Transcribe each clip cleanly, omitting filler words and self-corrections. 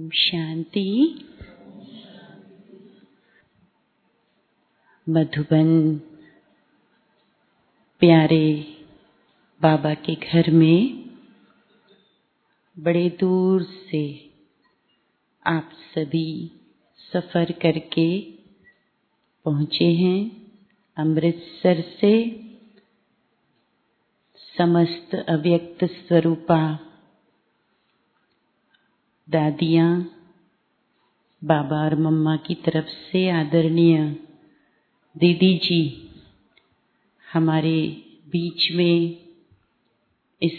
शांति। मधुबन प्यारे बाबा के घर में बड़े दूर से आप सभी सफर करके पहुँचे हैं। अमृतसर से समस्त अव्यक्त स्वरूपा दादियाँ, बाबा और मम्मा की तरफ से आदरणीय दीदी जी हमारे बीच में इस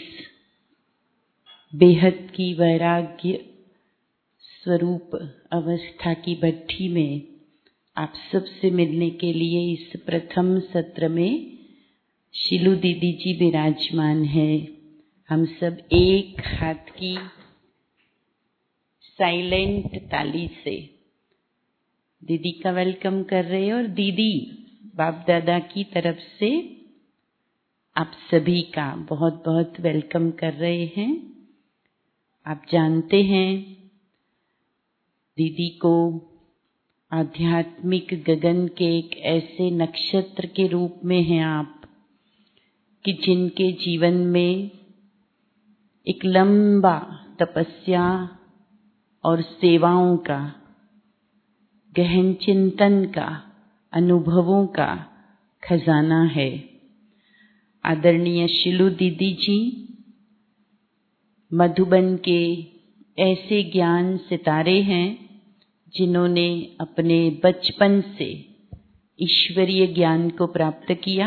बेहद की वैराग्य स्वरूप अवस्था की भट्ठी में आप सबसे मिलने के लिए इस प्रथम सत्र में शिलू दीदी जी विराजमान है। हम सब एक हाथ की साइलेंट ताली से दीदी का वेलकम कर रहे हैं और दीदी बाप दादा की तरफ से आप सभी का बहुत बहुत वेलकम कर रहे हैं। आप जानते हैं दीदी को आध्यात्मिक गगन के एक ऐसे नक्षत्र के रूप में हैं आप कि जिनके जीवन में एक लंबा तपस्या और सेवाओं का, गहन चिंतन का, अनुभवों का खजाना है। आदरणीय शिलू दीदी जी मधुबन के ऐसे ज्ञान सितारे हैं जिन्होंने अपने बचपन से ईश्वरीय ज्ञान को प्राप्त किया।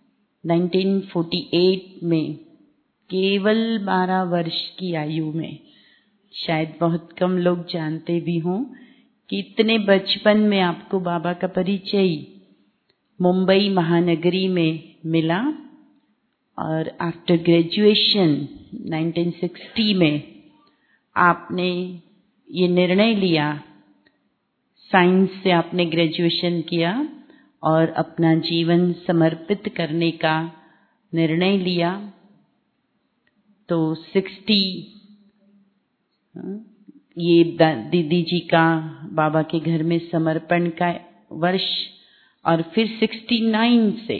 1948 में केवल 12 वर्ष की आयु में, शायद बहुत कम लोग जानते भी हों कि इतने बचपन में आपको बाबा का परिचय मुंबई महानगरी में मिला और आफ्टर ग्रेजुएशन 1960 में आपने ये निर्णय लिया, साइंस से आपने ग्रेजुएशन किया और अपना जीवन समर्पित करने का निर्णय लिया। तो 60 ये दीदी जी का बाबा के घर में समर्पण का वर्ष और फिर 69 से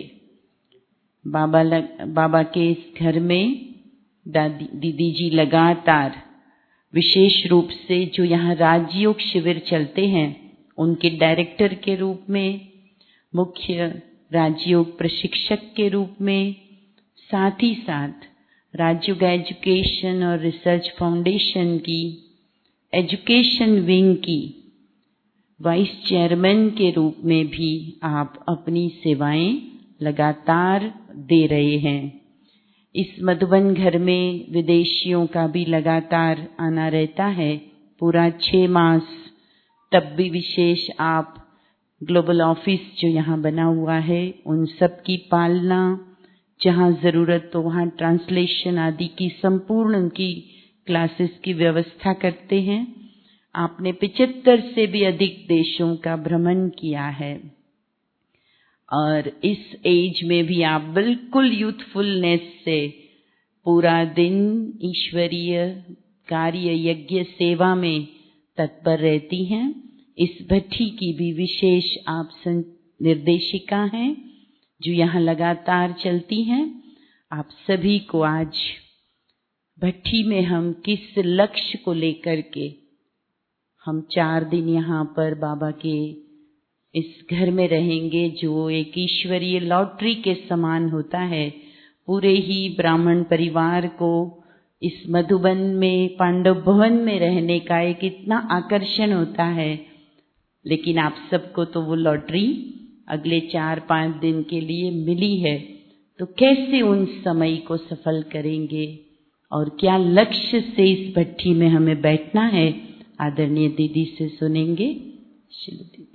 बाबा के इस घर में दीदी जी लगातार, विशेष रूप से जो यहाँ राजयोग शिविर चलते हैं उनके डायरेक्टर के रूप में, मुख्य राजयोग प्रशिक्षक के रूप में, साथ ही साथ राजयोग एजुकेशन और रिसर्च फाउंडेशन की एजुकेशन विंग की वाइस चेयरमैन के रूप में भी आप अपनी सेवाएं लगातार दे रहे हैं। इस मधुबन घर में विदेशियों का भी लगातार आना रहता है, पूरा 6 मास। तब भी विशेष आप ग्लोबल ऑफिस जो यहाँ बना हुआ है उन सब की पालना, जहाँ जरूरत तो वहाँ ट्रांसलेशन आदि की संपूर्ण उनकी क्लासेस की व्यवस्था करते हैं। आपने 75 से भी अधिक देशों का भ्रमण किया है और इस एज में भी आप बिल्कुल यूथफुलनेस से पूरा दिन ईश्वरीय कार्य यज्ञ सेवा में तत्पर रहती हैं। इस भट्ठी की भी विशेष आप निर्देशिका हैं जो यहाँ लगातार चलती हैं। आप सभी को आज भट्ठी में हम किस लक्ष्य को लेकर के हम 4 दिन यहाँ पर बाबा के इस घर में रहेंगे, जो एक ईश्वरीय लॉटरी के समान होता है। पूरे ही ब्राह्मण परिवार को इस मधुबन में पांडव भवन में रहने का एक इतना आकर्षण होता है, लेकिन आप सबको तो वो लॉटरी अगले 4-5 दिन के लिए मिली है। तो कैसे उन समय को सफल करेंगे और क्या लक्ष्य से इस भट्ठी में हमें बैठना है, आदरणीय दीदी से सुनेंगे। शिलू दीदी।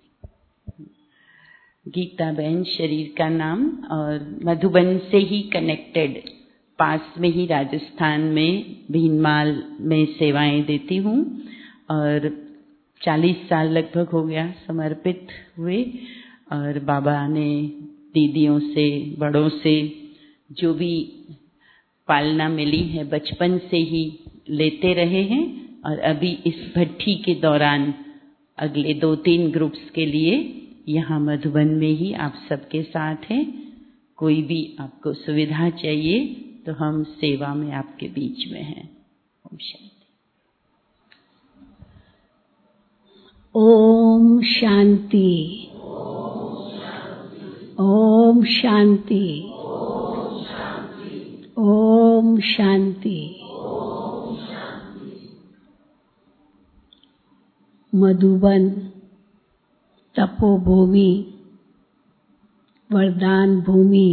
गीता बहन शरीर का नाम और मधुबन से ही कनेक्टेड, पास में ही राजस्थान में भीनमाल में सेवाएं देती हूँ और 40 साल लगभग हो गया समर्पित हुए। और बाबा ने दीदियों से, बड़ों से जो भी पालना मिली है बचपन से ही लेते रहे हैं। और अभी इस भट्ठी के दौरान अगले 2-3 ग्रुप्स के लिए यहाँ मधुबन में ही आप सबके साथ हैं। कोई भी आपको सुविधा चाहिए तो हम सेवा में आपके बीच में हैं। ओम शांति। ओम शांति। ओम शांति। ओम शांति। मधुबन तपोभूमि, वरदान भूमि,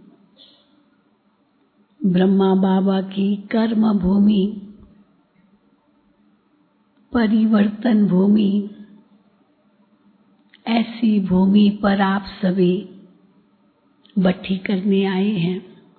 ब्रह्मा बाबा की कर्म भूमि, परिवर्तन भूमि, ऐसी भूमि पर आप सभी भट्ठी करने आए हैं।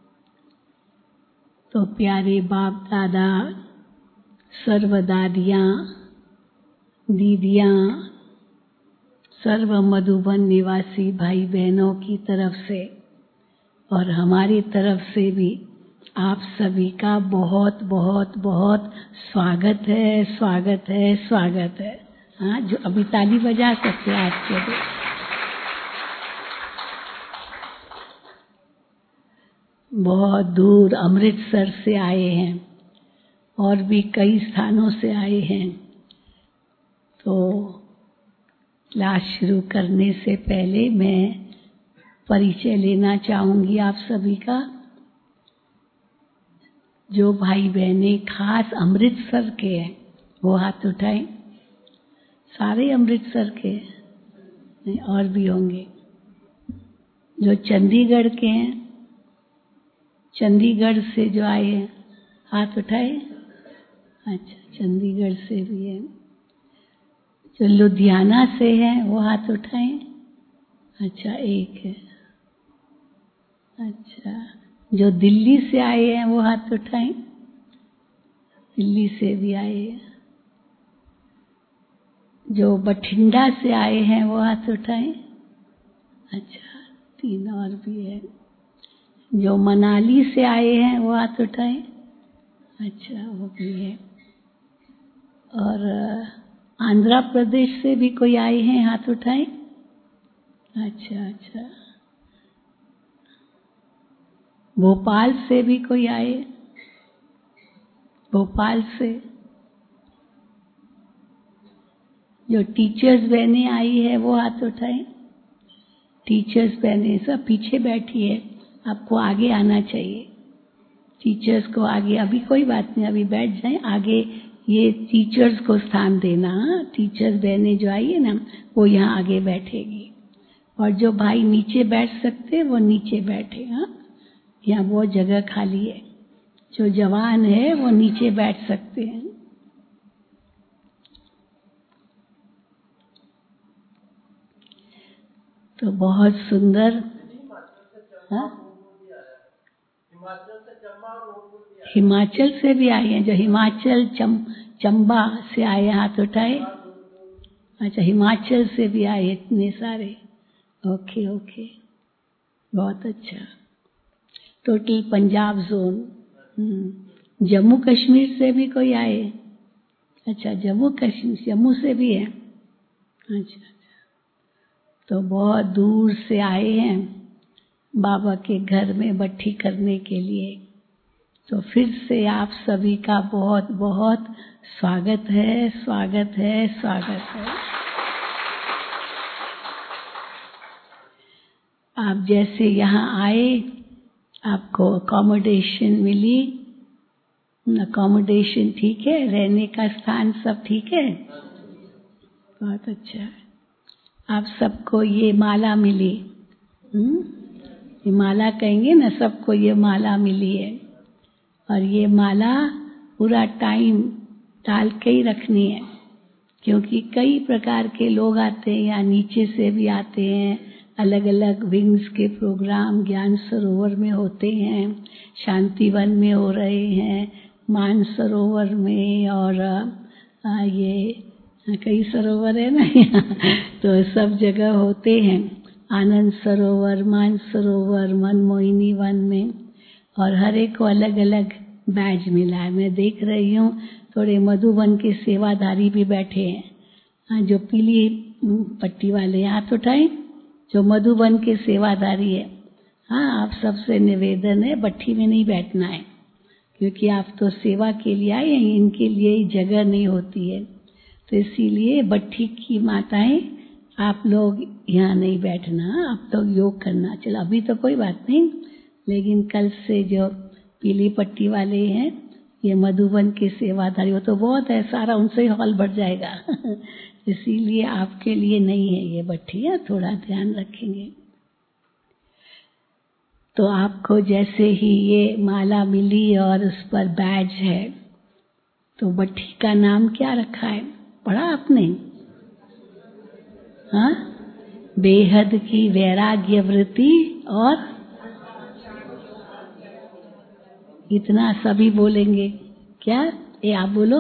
तो प्यारे बाप दादा, सर्व दादियाँ, दीदियाँ, सर्व मधुबन निवासी भाई बहनों की तरफ से और हमारी तरफ से भी आप सभी का बहुत बहुत बहुत स्वागत है, स्वागत है, स्वागत है। हाँ, जो अभी ताली बजा सकते हैं आज के दिन। बहुत दूर अमृतसर से आए हैं और भी कई स्थानों से आए हैं। तो क्लास शुरू करने से पहले मैं परिचय लेना चाहूंगी आप सभी का। जो भाई बहनें खास अमृतसर के हैं वो हाथ उठाएं। सारे अमृतसर के नहीं, और भी होंगे। जो चंडीगढ़ के हैं, चंडीगढ़ से जो आए हैं हाथ उठाए। अच्छा, चंडीगढ़ से भी है। जो लुधियाना से हैं वो हाथ उठाएं। अच्छा, एक है। अच्छा, जो दिल्ली से आए हैं वो हाथ उठाएं। दिल्ली से भी आए हैं। जो बठिंडा से आए हैं वो हाथ उठाएं। अच्छा, 3 और भी है। जो मनाली से आए हैं वो हाथ उठाएं। अच्छा, वो भी है। और आंध्र प्रदेश से भी कोई आए हैं, हाथ उठाएं। अच्छा अच्छा। भोपाल से भी कोई आए? भोपाल से जो टीचर्स बहनें आई है वो हाथ उठाएं। टीचर्स बहनें सब पीछे बैठी है, आपको आगे आना चाहिए। टीचर्स को आगे, अभी कोई बात नहीं, अभी बैठ जाएं। आगे ये टीचर्स को स्थान देना। टीचर्स बहनें जो आई है ना वो यहाँ आगे बैठेगी। और जो भाई नीचे बैठ सकते वो नीचे बैठे। हाँ, यहाँ बहुत जगह खाली है। जो जवान है वो नीचे बैठ सकते हैं। तो बहुत सुंदर। हाँ, हिमाचल से भी आए हैं। जो हिमाचल चंबा से आए हाथ उठाए। अच्छा, हिमाचल से भी आए इतने सारे। ओके ओके, बहुत अच्छा। Total Punjab zone. जम्मू कश्मीर से भी कोई आए? अच्छा, जम्मू कश्मीर, जम्मू से भी है। अच्छा, तो बहुत दूर से आए हैं बाबा के घर में भट्ठी करने के लिए। तो फिर से आप सभी का बहुत बहुत स्वागत है, स्वागत है, स्वागत है। आप जैसे यहाँ आए, आपको अकोमोडेशन मिली। अकोमोडेशन ठीक है, रहने का स्थान सब ठीक है, बहुत अच्छा है। आप सबको ये माला मिली। ये माला कहेंगे ना, सबको ये माला मिली है। और ये माला पूरा टाइम डाल के ही रखनी है, क्योंकि कई प्रकार के लोग आते हैं, यहाँ नीचे से भी आते हैं। अलग अलग विंग्स के प्रोग्राम ज्ञान सरोवर में होते हैं, शांतिवन में हो रहे हैं, मान सरोवर में, और ये कई सरोवर है ना यहाँ, तो सब जगह होते हैं। आनंद सरोवर, मान सरोवर, मनमोहिनी वन में, और हर एक को अलग अलग बैज मिला है। मैं देख रही हूँ थोड़े मधुबन के सेवादारी भी बैठे हैं। हाँ, जो पीली पट्टी वाले हाथ उठाएं, जो मधुबन के सेवादारी है। हाँ, आप सबसे निवेदन है भट्ठी में नहीं बैठना है, क्योंकि आप तो सेवा के लिए आए हैं, इनके लिए जगह नहीं होती है। तो इसीलिए भट्ठी की माताएं आप लोग यहाँ नहीं बैठना, आप तो योग करना। चलो अभी तो कोई बात नहीं, लेकिन कल से जो पीली पट्टी वाले हैं, ये मधुबन के सेवादारी, वो तो बहुत है, सारा उनसे ही हॉल भर जाएगा। इसीलिए आपके लिए नहीं है ये भट्टियाँ, थोड़ा ध्यान रखेंगे। तो आपको जैसे ही ये माला मिली और उस पर बैज है, तो भट्टी का नाम क्या रखा है, पढ़ा आपने? हाँ, बेहद की वैराग्य वृत्ति और इतना सभी बोलेंगे क्या? ये आप बोलो।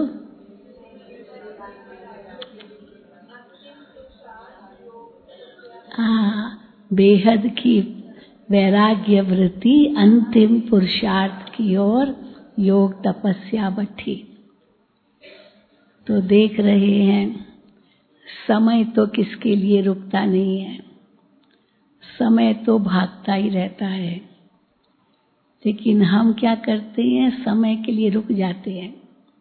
हाँ, बेहद की वैराग्य वृत्ति अंतिम पुरुषार्थ की ओर योग तपस्या भट्ठी। तो देख रहे हैं समय तो किसके लिए रुकता नहीं है, समय तो भागता ही रहता है। लेकिन हम क्या करते हैं, समय के लिए रुक जाते हैं।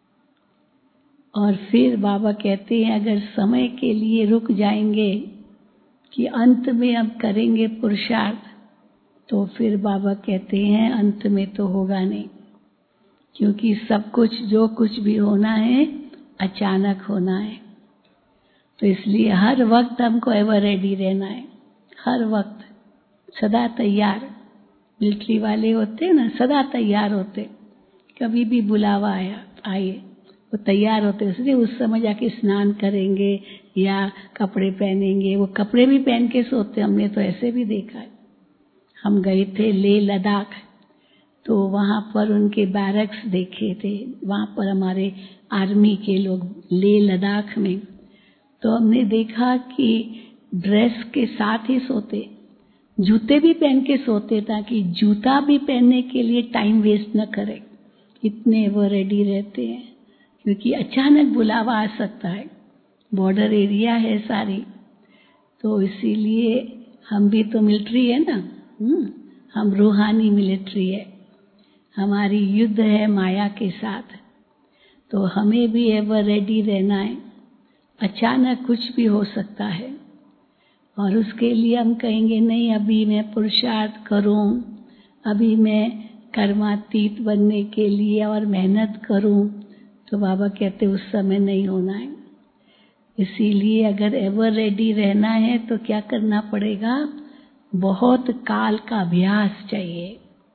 और फिर बाबा कहते हैं अगर समय के लिए रुक जाएंगे कि अंत में अब करेंगे पुरुषार्थ, तो फिर बाबा कहते हैं अंत में तो होगा नहीं, क्योंकि सब कुछ जो कुछ भी होना है अचानक होना है। तो इसलिए हर वक्त हमको एवर रेडी रहना है, हर वक्त सदा तैयार। मिलिट्री वाले होते हैं ना, सदा तैयार होते, कभी भी बुलावा आए वो तैयार होते। इसलिए उस समय जाके स्नान करेंगे या कपड़े पहनेंगे, वो कपड़े भी पहन के सोते, हमने तो ऐसे भी देखा है। हम गए थे लेह लद्दाख, तो वहाँ पर उनके बैरक्स देखे थे, वहाँ पर हमारे आर्मी के लोग लेह लद्दाख में। तो हमने देखा कि ड्रेस के साथ ही सोते, जूते भी पहन के सोते, ताकि जूता भी पहनने के लिए टाइम वेस्ट न करें, इतने वो रेडी रहते हैं। क्योंकि अचानक बुलावा आ सकता है, बॉर्डर एरिया है सारी, तो इसीलिए हम भी तो मिलिट्री है ना, हम रूहानी मिलिट्री है, हमारी युद्ध है माया के साथ। तो हमें भी एवर रेडी रहना है, अचानक कुछ भी हो सकता है। और उसके लिए हम कहेंगे नहीं अभी मैं पुरुषार्थ करूं, अभी मैं कर्मातीत बनने के लिए और मेहनत करूं, तो बाबा कहते उस समय नहीं होना है। इसीलिए अगर एवर रेडी रहना है तो क्या करना पड़ेगा, बहुत काल का अभ्यास चाहिए।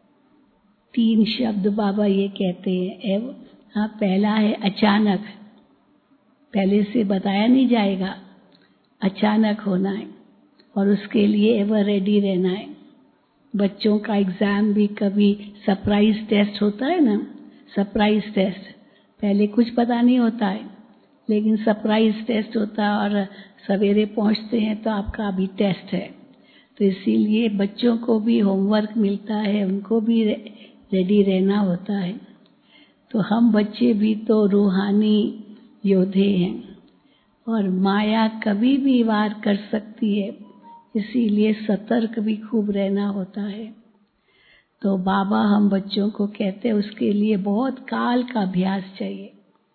3 शब्द बाबा ये कहते हैं। हाँ, पहला है अचानक, पहले से बताया नहीं जाएगा, अचानक होना है, और उसके लिए एवर रेडी रहना है। बच्चों का एग्जाम भी कभी सरप्राइज टेस्ट होता है ना, सरप्राइज टेस्ट, पहले कुछ पता नहीं होता है, लेकिन सरप्राइज टेस्ट होता है और सवेरे पहुंचते हैं तो आपका अभी टेस्ट है। तो इसीलिए बच्चों को भी होमवर्क मिलता है, उनको भी रेडी रहना होता है। तो हम बच्चे भी तो रूहानी योद्धे हैं, और माया कभी भी वार कर सकती है, इसीलिए सतर्क भी खूब रहना होता है। तो बाबा हम बच्चों को कहते हैं उसके लिए बहुत काल का अभ्यास चाहिए,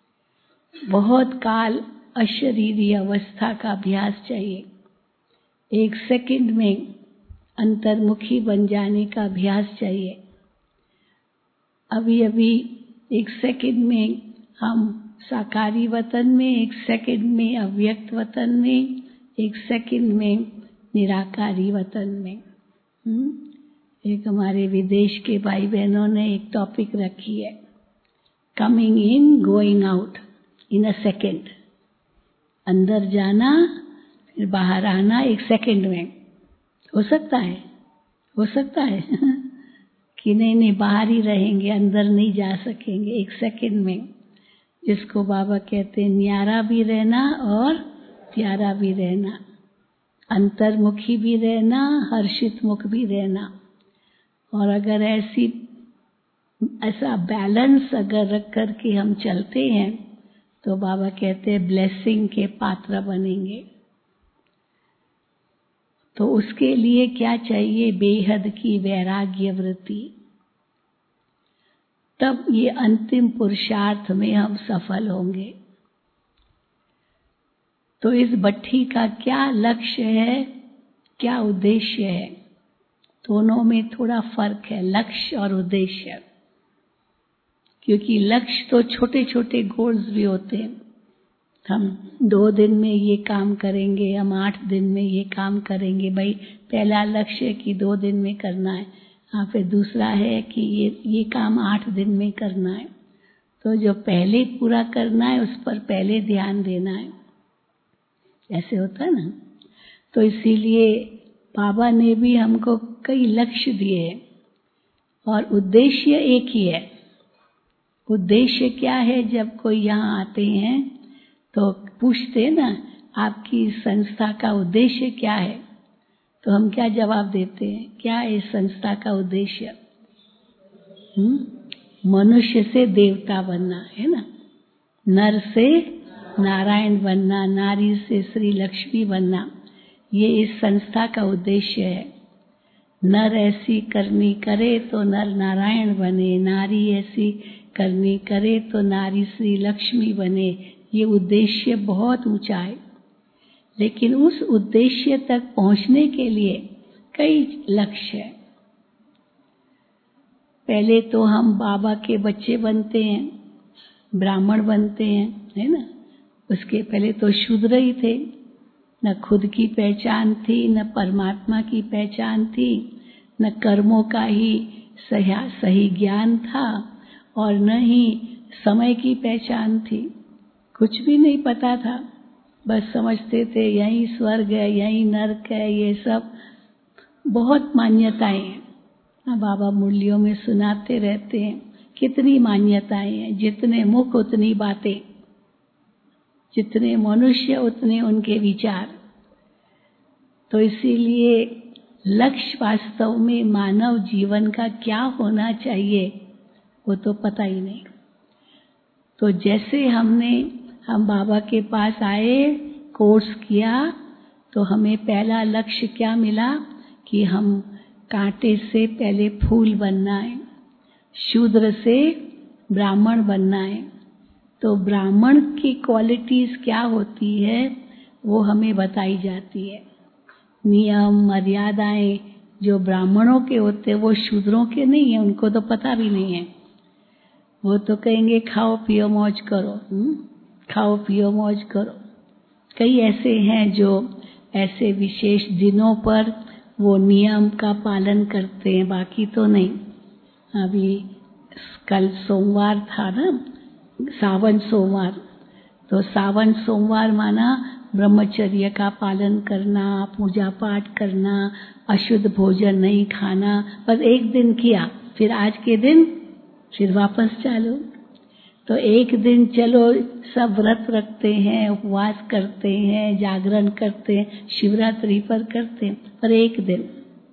बहुत काल अशरीरी अवस्था का अभ्यास चाहिए। 1 सेकंड में अंतर्मुखी बन जाने का अभ्यास चाहिए। अभी अभी 1 सेकंड में हम साकारी वतन में, 1 सेकंड में अव्यक्त वतन में, 1 सेकंड में निराकारी वतन में। एक हमारे विदेश के भाई बहनों ने एक टॉपिक रखी है, coming in going out in a second. अंदर जाना फिर बाहर आना 1 सेकंड में। हो सकता है, हो सकता है कि नहीं बाहर ही रहेंगे, अंदर नहीं जा सकेंगे 1 सेकंड में। जिसको बाबा कहते हैं न्यारा भी रहना और प्यारा भी रहना, अंतर्मुखी भी रहना, हर्षित मुख भी रहना। और अगर ऐसी ऐसा बैलेंस अगर रख कर के हम चलते हैं तो बाबा कहते हैं ब्लेसिंग के पात्र बनेंगे। तो उसके लिए क्या चाहिए? बेहद की वैराग्य वृत्ति। तब ये अंतिम पुरुषार्थ में हम सफल होंगे। तो इस भट्ठी का क्या लक्ष्य है, क्या उद्देश्य है? दोनों में थोड़ा फर्क है, लक्ष्य और उद्देश्य। क्योंकि लक्ष्य तो छोटे छोटे गोल्स भी होते हैं। हम 2 दिन में ये काम करेंगे, हम 8 दिन में ये काम करेंगे। भाई पहला लक्ष्य है कि 2 दिन में करना है, फिर दूसरा है कि ये काम 8 दिन में करना है। तो जो पहले पूरा करना है उस पर पहले ध्यान देना है, ऐसे होता है ना। तो इसीलिए बाबा ने भी हमको कई लक्ष्य दिए हैं और उद्देश्य एक ही है। उद्देश्य क्या है? जब कोई यहाँ आते हैं तो पूछते हैं ना, आपकी संस्था का उद्देश्य क्या है? तो हम क्या जवाब देते हैं? क्या है संस्था का उद्देश्य? मनुष्य से देवता बनना है ना, नर से नारायण बनना, नारी से श्री लक्ष्मी बनना, ये इस संस्था का उद्देश्य है। नर ऐसी करनी करे तो नर नारायण बने, नारी ऐसी करनी करे तो नारी श्री लक्ष्मी बने। ये उद्देश्य बहुत ऊंचा है, लेकिन उस उद्देश्य तक पहुंचने के लिए कई लक्ष्य हैं। पहले तो हम बाबा के बच्चे बनते हैं, ब्राह्मण बनते हैं, है ना। उसके पहले तो शूद्र ही थे, न खुद की पहचान थी, न परमात्मा की पहचान थी, न कर्मों का ही सही ज्ञान था और न ही समय की पहचान थी। कुछ भी नहीं पता था, बस समझते थे यही स्वर्ग है, यही नरक है। ये सब बहुत मान्यताएं हैं। बाबा मुरलियों में सुनाते रहते हैं कितनी मान्यताएं हैं। जितने मुख उतनी बातें, जितने मनुष्य उतने उनके विचार। तो इसीलिए लक्ष्य वास्तव में मानव जीवन का क्या होना चाहिए वो तो पता ही नहीं। तो जैसे हम बाबा के पास आए, कोर्स किया, तो हमें पहला लक्ष्य क्या मिला कि हम कांटे से पहले फूल बनना है, शूद्र से ब्राह्मण बनना है। तो ब्राह्मण की क्वालिटीज क्या होती है वो हमें बताई जाती है। नियम मर्यादाएं जो ब्राह्मणों के होते हैं वो शूद्रों के नहीं है, उनको तो पता भी नहीं है। वो तो कहेंगे खाओ पियो मौज करो, खाओ पियो मौज करो। कई ऐसे हैं जो ऐसे विशेष दिनों पर वो नियम का पालन करते हैं, बाकी तो नहीं। अभी कल सोमवार था ना, सावन सोमवार। तो सावन सोमवार माना ब्रह्मचर्य का पालन करना, पूजा पाठ करना, अशुद्ध भोजन नहीं खाना। बस एक दिन किया, फिर आज के दिन फिर वापस चालू। तो एक दिन चलो सब व्रत रखते हैं, उपवास करते हैं, जागरण करते हैं, शिवरात्रि पर करते हैं, पर एक दिन।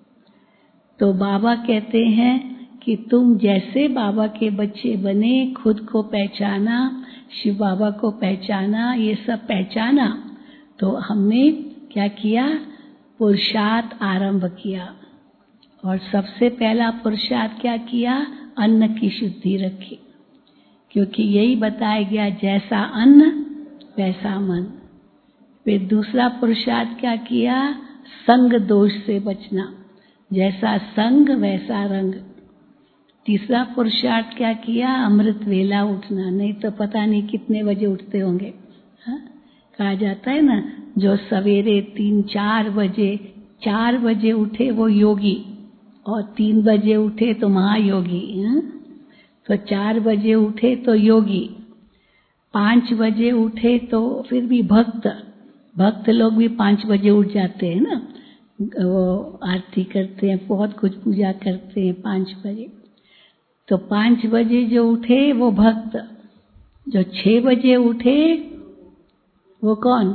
तो बाबा कहते हैं कि तुम जैसे बाबा के बच्चे बने, खुद को पहचाना, शिव बाबा को पहचाना, ये सब पहचाना, तो हमने क्या किया? पुरुषार्थ आरंभ किया। और सबसे पहला पुरुषार्थ क्या किया? अन्न की शुद्धि रखी, क्योंकि यही बताया गया जैसा अन्न वैसा मन। फिर दूसरा पुरुषार्थ क्या किया? संग दोष से बचना, जैसा संग वैसा रंग। तीसरा पुरुषार्थ क्या किया? अमृत वेला उठना, नहीं तो पता नहीं कितने बजे उठते होंगे। कहा जाता है ना, जो सवेरे 3-4 बजे 4 बजे उठे वो योगी, और 3 बजे उठे तो महायोगी। तो 4 बजे उठे तो योगी, 5 बजे उठे तो फिर भी भक्त लोग भी 5 बजे उठ जाते हैं ना, वो आरती करते हैं, बहुत कुछ पूजा करते हैं 5 बजे। तो 5 बजे जो उठे वो भक्त, जो 6 बजे उठे वो कौन?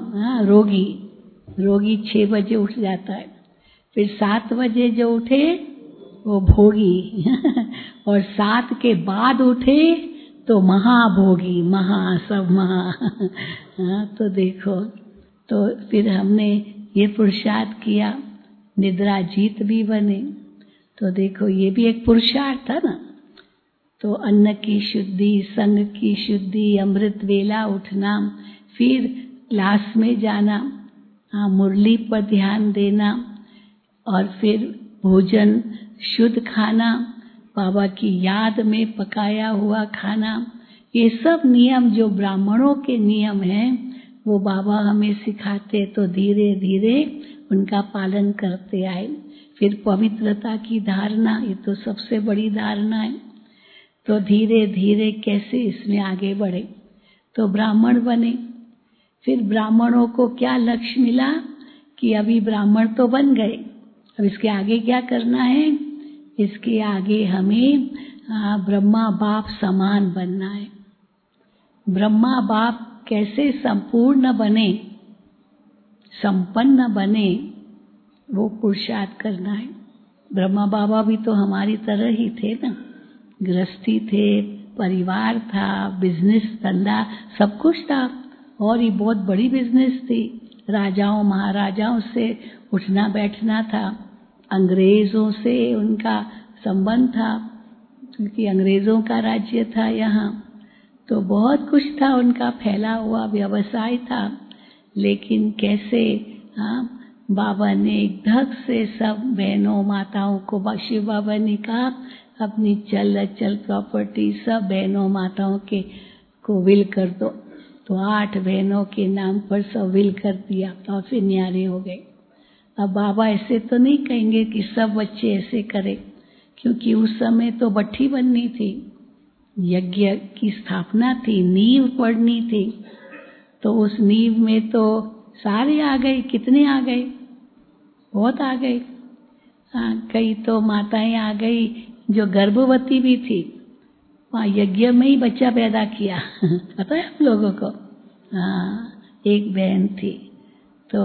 रोगी 6 बजे उठ जाता है। फिर 7 बजे जो उठे वो भोगी और 7 के बाद उठे तो महाभोगी, सब महा हाँ, तो देखो, तो फिर हमने ये पुरुषार्थ किया, निद्रा जीत भी बने। तो देखो ये भी एक पुरुषार्थ था ना। तो अन्न की शुद्धि, संग की शुद्धि, अमृत वेला उठना, फिर क्लास में जाना, हाँ, मुरली पर ध्यान देना, और फिर भोजन शुद्ध खाना, बाबा की याद में पकाया हुआ खाना, ये सब नियम जो ब्राह्मणों के नियम हैं वो बाबा हमें सिखाते, तो धीरे धीरे उनका पालन करते आए। फिर पवित्रता की धारणा, ये तो सबसे बड़ी धारणा है। तो धीरे धीरे कैसे इसमें आगे बढ़े, तो ब्राह्मण बने। फिर ब्राह्मणों को क्या लक्ष्य मिला कि अभी ब्राह्मण तो बन गए, अब इसके आगे क्या करना है, इसके आगे हमें ब्रह्मा बाप समान बनना है। ब्रह्मा बाप कैसे संपूर्ण बने, संपन्न बने, वो पुरुषार्थ करना है। ब्रह्मा बाबा भी तो हमारी तरह ही थे ना, गृहस्थी थे, परिवार था, बिजनेस धंधा सब कुछ था, और ये बहुत बड़ी बिजनेस थी। राजाओं महाराजाओं से उठना बैठना था, अंग्रेजों से उनका संबंध था, क्योंकि अंग्रेजों का राज्य था यहाँ, तो बहुत कुछ था, उनका फैला हुआ व्यवसाय था। लेकिन कैसे बाबा ने एक धक से सब बहनों माताओं को, शिव बाबा ने कहा अपनी चल अचल प्रॉपर्टी सब बहनों माताओं के को विल कर दो, तो 8 बहनों के नाम पर सब विल कर दिया और फिर न्यारे हो गए। अब बाबा ऐसे तो नहीं कहेंगे कि सब बच्चे ऐसे करें, क्योंकि उस समय तो भट्ठी बननी थी, यज्ञ की स्थापना थी, नींव पड़नी थी, तो उस नींव में तो सारे आ गए। कितने आ गए? बहुत आ गए। कई तो माताएं आ गई जो गर्भवती भी थी, वहाँ यज्ञ में ही बच्चा पैदा किया पता है आप लोगों को? एक बहन थी तो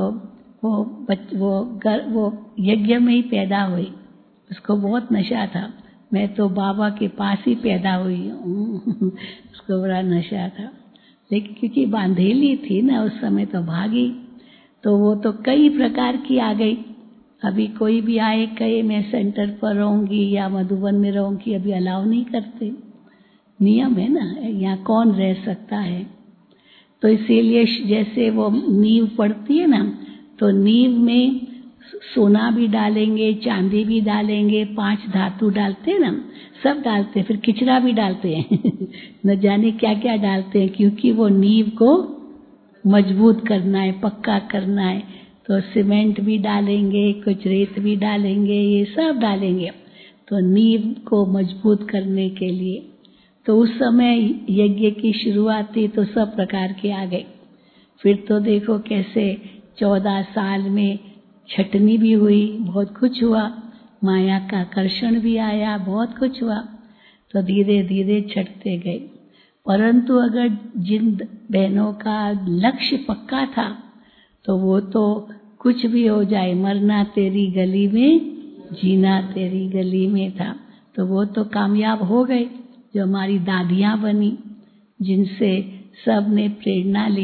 वो यज्ञ में ही पैदा हुई, उसको बहुत नशा था। मैं तो बाबा के पास ही पैदा हुई हूँ उसको बड़ा नशा था, लेकिन क्योंकि बांधेली थी ना उस समय तो भागी, तो वो तो कई प्रकार की आ गई। अभी कोई भी आए कहे मैं सेंटर पर रहूंगी या मधुबन में रहूंगी, अभी अलाउ नहीं करते, नियम है ना, यहाँ कौन रह सकता है। तो इसीलिए जैसे वो नींव पड़ती है ना, तो नींव में सोना भी डालेंगे, चांदी भी डालेंगे, 5 धातु डालते हैं ना, सब डालते हैं, फिर किचरा भी डालते हैं न जाने क्या क्या डालते हैं, क्योंकि वो नींव को मजबूत करना है, पक्का करना है। तो सीमेंट भी डालेंगे, कुछ रेत भी डालेंगे, ये सब डालेंगे तो नींव को मजबूत करने के लिए। तो उस समय यज्ञ की शुरुआत थी तो सब प्रकार के आ गए। फिर तो देखो कैसे 14 साल में छटनी भी हुई, बहुत कुछ हुआ, माया का आकर्षण भी आया, बहुत कुछ हुआ, तो धीरे धीरे छटते गए। परंतु अगर जिन बहनों का लक्ष्य पक्का था तो वो तो कुछ भी हो जाए, मरना तेरी गली में, जीना तेरी गली में था, तो वो तो कामयाब हो गए, जो हमारी दादियाँ बनी, जिनसे सब ने प्रेरणा ली।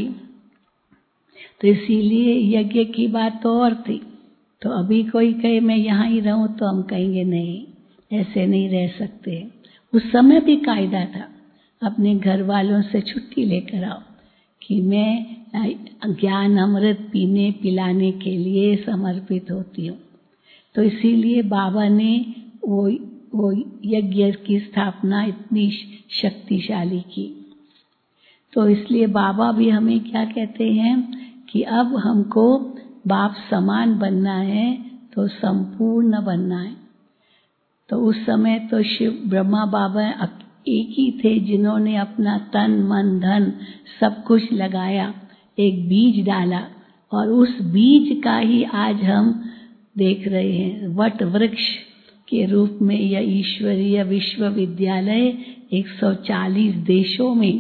तो इसीलिए यज्ञ की बात तो और थी। तो अभी कोई कहे मैं यहाँ ही रहूं तो हम कहेंगे नहीं, ऐसे नहीं रह सकते। उस समय भी कायदा था, अपने घर वालों से छुट्टी लेकर आओ कि मैं ज्ञान अमृत पीने पिलाने के लिए समर्पित होती हूँ। तो इसीलिए बाबा ने वो यज्ञ की स्थापना इतनी शक्तिशाली की। तो इसलिए बाबा भी हमें क्या कहते हैं कि अब हमको बाप समान बनना है, तो संपूर्ण बनना है। तो उस समय तो शिव ब्रह्मा बाबा एक ही थे जिन्होंने अपना तन मन धन सब कुछ लगाया, एक बीज डाला, और उस बीज का ही आज हम देख रहे हैं वट वृक्ष के रूप में। यह ईश्वरीय विश्वविद्यालय 140 देशों में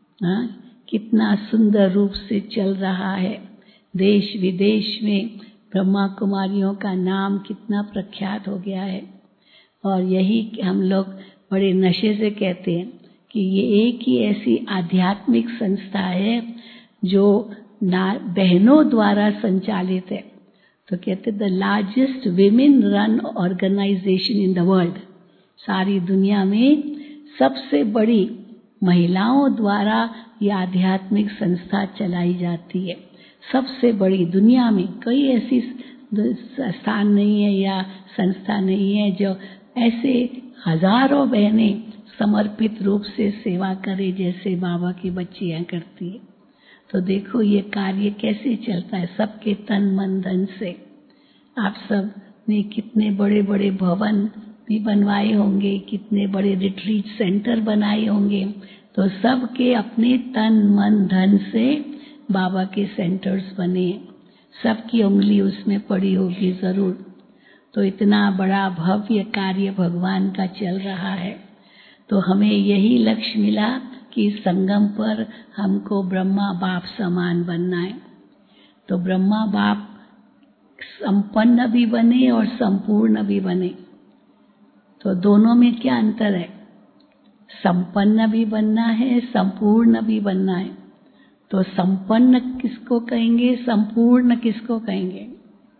कितना सुंदर रूप से चल रहा है। देश विदेश में ब्रह्मा कुमारियों का नाम कितना प्रख्यात हो गया है। और यही हम लोग बड़े नशे से कहते हैं कि ये एक ही ऐसी आध्यात्मिक संस्था है जो बहनों द्वारा संचालित है। तो कहते the largest women run organisation in the world, सारी दुनिया में सबसे बड़ी महिलाओं द्वारा ये आध्यात्मिक संस्था चलाई जाती है। सबसे बड़ी दुनिया में कोई ऐसी स्थान नहीं है या संस्था नहीं है जो ऐसे हजारों बहनें समर्पित रूप से सेवा करे जैसे बाबा की बच्चियां करती है। तो देखो ये कार्य कैसे चलता है, सबके तन मन धन से। आप सब ने कितने बड़े बड़े भवन भी बनवाए होंगे, कितने बड़े रिट्रीट सेंटर बनाए होंगे, तो सबके अपने तन मन धन से बाबा के सेंटर्स बने, सबकी उंगली उसमें पड़ी होगी जरूर। तो इतना बड़ा भव्य कार्य भगवान का चल रहा है। तो हमें यही लक्ष्य मिला कि संगम पर हमको ब्रह्मा बाप समान बनना है। तो ब्रह्मा बाप संपन्न भी बने और संपूर्ण भी बने। तो दोनों में क्या अंतर है? संपन्न भी बनना है, संपूर्ण भी बनना है। तो संपन्न किसको कहेंगे, संपूर्ण किसको कहेंगे?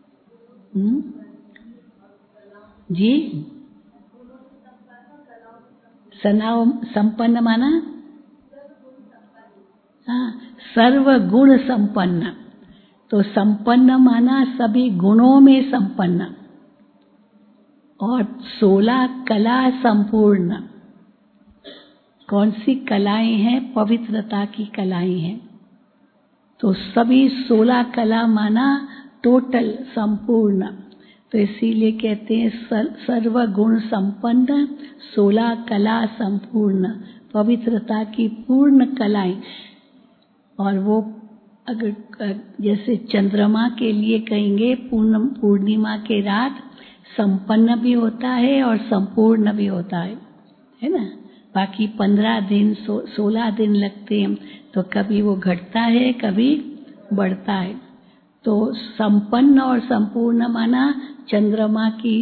जी, संपन्न माना? हाँ, सर्वगुण संपन्न। तो संपन्न माना सभी गुणों में संपन्न, और 16 कला संपूर्ण। कौन सी कलाएं हैं? पवित्रता की कलाएं हैं। तो सभी 16 कला माना टोटल संपूर्ण। तो इसीलिए कहते हैं सर्वगुण संपन्न, 16 कला संपूर्ण, पवित्रता की पूर्ण कलाएं। और वो अगर जैसे चंद्रमा के लिए कहेंगे पूर्णिमा के रात संपन्न भी होता है और संपूर्ण भी होता है ना। बाकी 15 दिन 16 दिन लगते हैं, तो कभी वो घटता है कभी बढ़ता है। तो संपन्न और संपूर्ण माना चंद्रमा की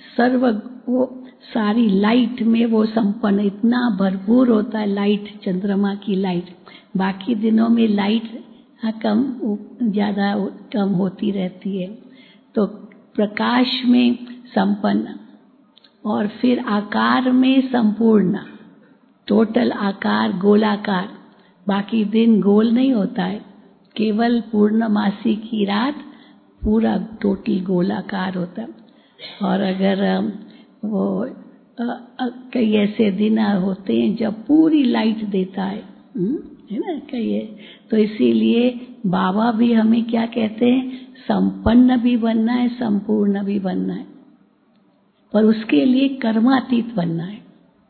वो सारी लाइट में वो संपन्न, इतना भरपूर होता है लाइट, चंद्रमा की लाइट। बाकी दिनों में लाइट कम ज्यादा कम होती रहती है। तो प्रकाश में संपन्न, और फिर आकार में संपूर्ण, टोटल आकार गोलाकार। बाकी दिन गोल नहीं होता है, केवल पूर्णमासी की रात पूरा टोटल गोलाकार होता है। और अगर वो कई ऐसे दिन होते हैं जब पूरी लाइट देता है ना कई। तो इसीलिए बाबा भी हमें क्या कहते हैं, संपन्न भी बनना है, संपूर्ण भी बनना है, पर उसके लिए कर्मातीत बनना है।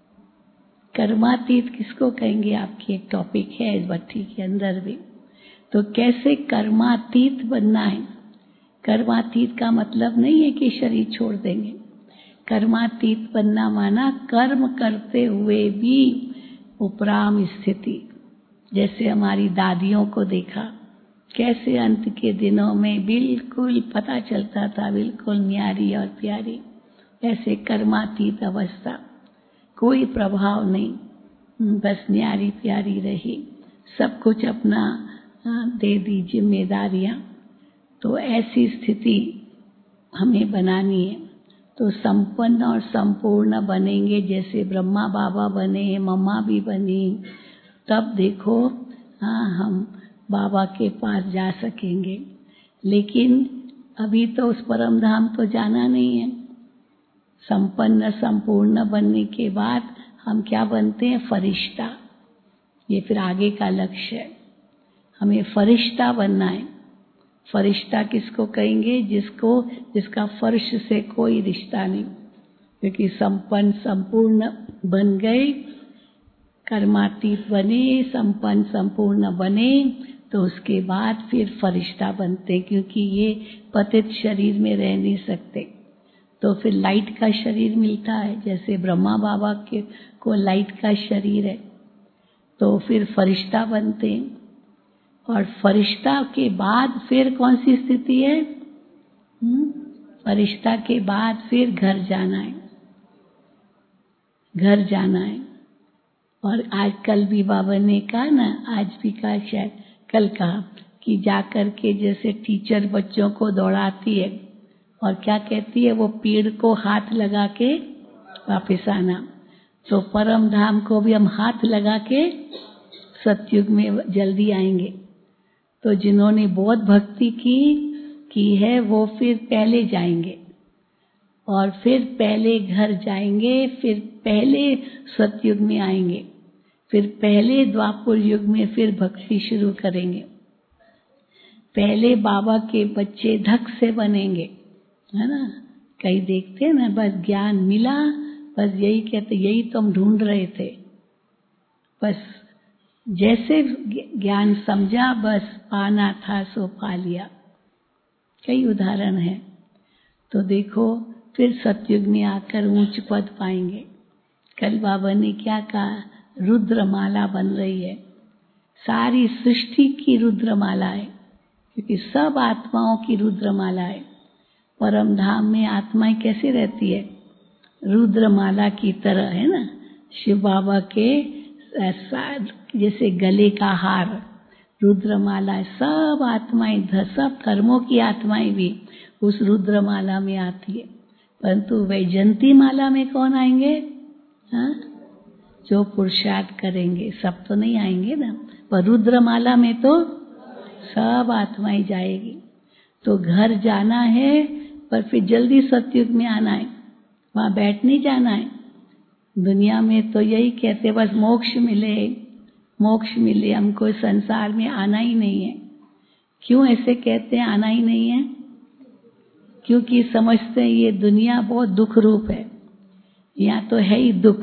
कर्मातीत किसको कहेंगे, आपकी एक टॉपिक है इस भट्टी के अंदर भी। तो कैसे कर्मातीत बनना है? कर्मातीत का मतलब नहीं है कि शरीर छोड़ देंगे। कर्मातीत बनना माना कर्म करते हुए भी उपराम स्थिति। जैसे हमारी दादियों को देखा, कैसे अंत के दिनों में बिल्कुल पता चलता था, बिल्कुल न्यारी और प्यारी। ऐसे कर्मातीत अवस्था, कोई प्रभाव नहीं, बस न्यारी प्यारी रही, सब कुछ अपना दे दी जिम्मेदारियां। तो ऐसी स्थिति हमें बनानी है। तो संपन्न और संपूर्ण बनेंगे, जैसे ब्रह्मा बाबा बने, मम्मा भी बनी, तब देखो हम बाबा के पास जा सकेंगे। लेकिन अभी तो उस परम धाम तो जाना नहीं है। संपन्न संपूर्ण बनने के बाद हम क्या बनते हैं, फरिश्ता। ये फिर आगे का लक्ष्य है, हमें फरिश्ता बनना है। फरिश्ता किसको कहेंगे, जिसका फर्श से कोई रिश्ता नहीं, क्योंकि संपन्न संपूर्ण बन गए, कर्मातीत बने, संपन्न संपूर्ण बने, तो उसके बाद फिर फरिश्ता बनते, क्योंकि ये पतित शरीर में रह नहीं सकते। तो फिर लाइट का शरीर मिलता है, जैसे ब्रह्मा बाबा को लाइट का शरीर है, तो फिर फरिश्ता बनते हैं। और फरिश्ता के बाद फिर कौन सी स्थिति है, फरिश्ता के बाद फिर घर जाना है। घर जाना है। और आज कल भी बाबा ने कहा ना, आज भी कहा शायद कल कहा कि जाकर के जैसे टीचर बच्चों को दौड़ाती है और क्या कहती है, वो पेड़ को हाथ लगा के वापस आना। तो परम धाम को भी हम हाथ लगा के सतयुग में जल्दी आएंगे। तो जिन्होंने बहुत भक्ति की है वो फिर पहले जाएंगे और फिर पहले घर जाएंगे, फिर पहले सतयुग में आएंगे, फिर पहले द्वापर युग में फिर भक्ति शुरू करेंगे। पहले बाबा के बच्चे धक से बनेंगे, है ना। कई देखते हैं ना, बस ज्ञान मिला, बस यही कहते यही तो हम ढूंढ रहे थे, बस जैसे ज्ञान समझा बस पाना था सो पा लिया। कई उदाहरण है। तो देखो फिर सतयुग में आकर ऊंच पद पाएंगे। कल बाबा ने क्या कहा, रुद्रमाला बन रही है, सारी सृष्टि की रुद्रमाला है, क्योंकि सब आत्माओं की रुद्रमाला है। परम धाम में आत्माएं कैसे रहती है, रुद्रमाला की तरह, है ना। शिव बाबा के जैसे गले का हार रुद्रमाला है। सब आत्माएं, सब धर्मों की आत्माएं भी उस रुद्रमाला में आती है। परंतु वैजयंती माला में कौन आएंगे, हाँ, जो पुरुषार्थ करेंगे। सब तो नहीं आएंगे ना, पर रुद्रमाला में तो सब आत्माएं जाएगी। तो घर जाना है, पर फिर जल्दी सतयुग में आना है, वहां बैठ नहीं जाना है। दुनिया में तो यही कहते बस मोक्ष मिले, मोक्ष मिले, हमको संसार में आना ही नहीं है। क्यों ऐसे कहते हैं आना ही नहीं है? क्योंकि समझते हैं ये दुनिया बहुत दुख रूप है, यहाँ तो है ही दुख।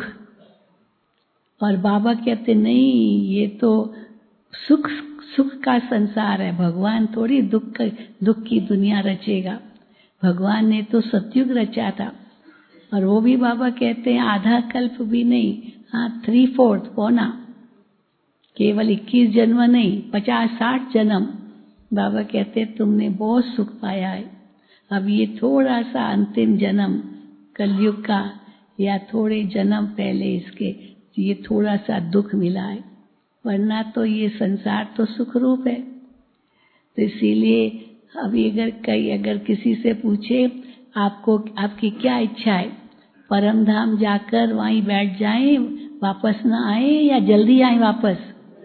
और बाबा कहते नहीं, ये तो सुख का संसार है, भगवान थोड़ी दुख की दुनिया रचेगा। भगवान ने तो सतयुग रचा था, और वो भी बाबा कहते हैं आधा कल्प भी नहीं, हाँ 3/4 पौना, केवल 21 जन्म नहीं, 50-60 जन्म। बाबा कहते हैं तुमने बहुत सुख पाया है, अब ये थोड़ा सा अंतिम जन्म कलयुग का, या थोड़े जन्म पहले इसके, ये थोड़ा सा दुख मिला है, वरना तो ये संसार तो सुख रूप है। तो इसीलिए अभी अगर किसी से पूछे आपको, आपकी क्या इच्छा है, परम धाम जाकर वहीं बैठ जाएं, वापस ना आए, या जल्दी आए वापस?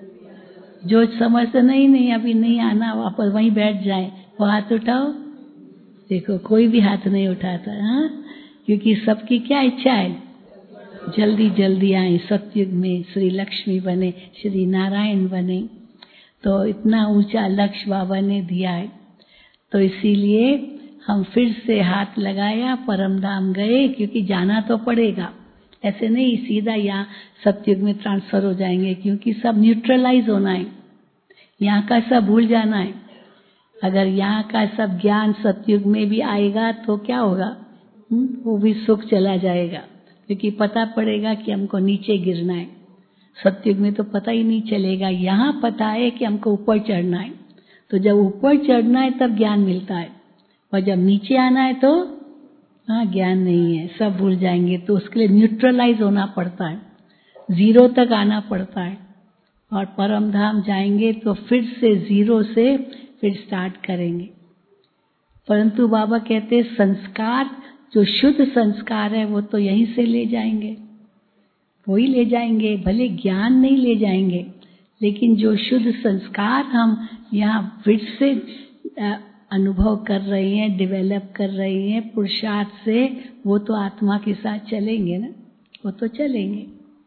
जो समझते नहीं अभी नहीं आना, वापस वहीं बैठ जाएं, वो हाथ उठाओ। देखो कोई भी हाथ नहीं उठाता, हाँ, क्योंकि सबकी क्या इच्छा है, जल्दी जल्दी आए सतयुग में, श्री लक्ष्मी बने, श्री नारायण बने। तो इतना ऊंचा लक्ष्य बाबा ने दिया है। तो इसीलिए हम फिर से हाथ लगाया, परम धाम गए, क्योंकि जाना तो पड़ेगा, ऐसे नहीं सीधा यहाँ सतयुग में ट्रांसफर हो जाएंगे, क्योंकि सब न्यूट्रलाइज होना है, यहाँ का सब भूल जाना है। अगर यहाँ का सब ज्ञान सतयुग में भी आएगा तो क्या होगा, वो भी सुख चला जाएगा, क्योंकि पता पड़ेगा कि हमको नीचे गिरना है। सतयुग में तो पता ही नहीं चलेगा, यहाँ पता है कि हमको ऊपर चढ़ना है। तो जब ऊपर चढ़ना है तब ज्ञान मिलता है, और जब नीचे आना है तो हाँ ज्ञान नहीं है, सब भूल जाएंगे। तो उसके लिए न्यूट्रलाइज होना पड़ता है, 0 तक आना पड़ता है, और परम धाम जाएंगे तो फिर से 0 से फिर स्टार्ट करेंगे। परंतु बाबा कहते हैं संस्कार, जो शुद्ध संस्कार है वो तो यहीं से ले जाएंगे, वही ले जाएंगे, भले ज्ञान नहीं ले जाएंगे, लेकिन जो शुद्ध संस्कार हम यहाँ फिर से अनुभव कर रहे हैं, डेवलप कर रहे हैं पुरुषार्थ से, वो तो आत्मा के साथ चलेंगे ना, वो तो चलेंगे,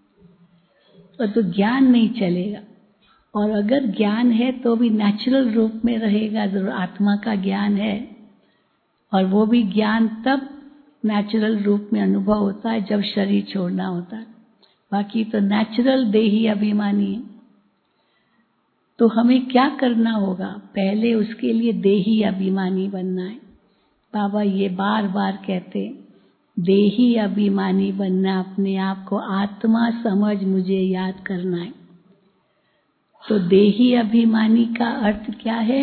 और तो ज्ञान नहीं चलेगा। और अगर ज्ञान है तो भी नेचुरल रूप में रहेगा, जरूर आत्मा का ज्ञान है, और वो भी ज्ञान तब नेचुरल रूप में अनुभव होता है जब शरीर छोड़ना होता है, बाकी तो नेचुरल देही अभिमानी है। तो हमें क्या करना होगा, पहले उसके लिए देही अभिमानी बनना है। बाबा ये बार बार कहते, देही अभिमानी बनना, अपने आप को आत्मा समझ मुझे याद करना है। तो देही अभिमानी का अर्थ क्या है,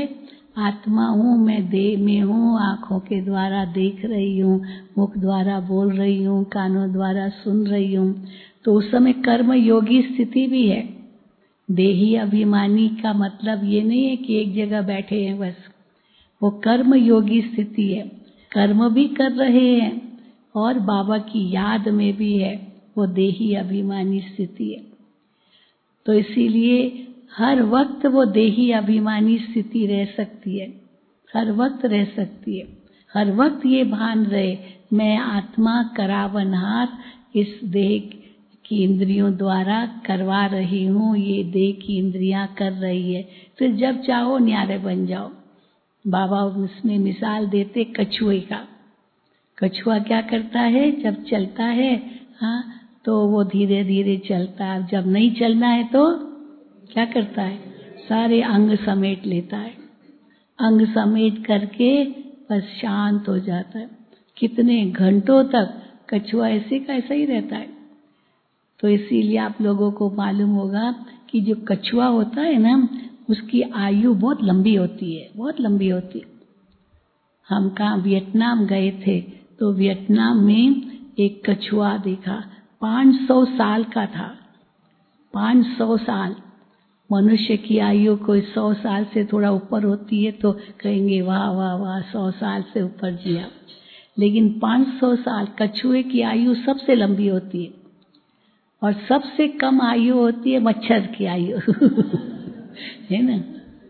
आत्मा हूँ, मैं देह में हूँ, आँखों के द्वारा देख रही हूँ, मुख द्वारा बोल रही हूँ, कानों द्वारा सुन रही हूँ, तो उस समय कर्म योगी स्थिति भी है। देही अभिमानी का मतलब ये नहीं है कि एक जगह बैठे हैं बस, वो कर्म योगी स्थिति है। कर्म भी कर रहे हैं और बाबा की याद में भी है, वो देही अभिमानी स्थिति है। तो इसीलिए हर वक्त वो देही अभिमानी स्थिति रह सकती है, हर वक्त रह सकती है। हर वक्त ये भान रहे, मैं आत्मा करावनहार इस देह की इंद्रियों द्वारा करवा रही हूँ, ये देह की इंद्रियां कर रही है। फिर जब चाहो न्यारे बन जाओ। बाबा उसमें मिसाल देते कछुए का। कछुआ क्या करता है, जब चलता है हाँ तो वो धीरे धीरे चलता है, जब नहीं चलना है तो क्या करता है, सारे अंग समेट लेता है, अंग समेट करके बस शांत हो जाता है। कितने घंटों तक कछुआ ऐसे का ऐसा ही रहता है। तो इसीलिए आप लोगों को मालूम होगा कि जो कछुआ होता है ना, उसकी आयु बहुत लंबी होती है, बहुत लंबी होती है। हम कहाँ वियतनाम गए थे, तो वियतनाम में एक कछुआ देखा, 500 साल का था, 500 साल। मनुष्य की आयु कोई 100 साल से थोड़ा ऊपर होती है तो कहेंगे वाह वाह वाह 100 साल से ऊपर जिया, लेकिन 500 साल कछुए की आयु सबसे लंबी होती है। और सबसे कम आयु होती है मच्छर की आयु है ना।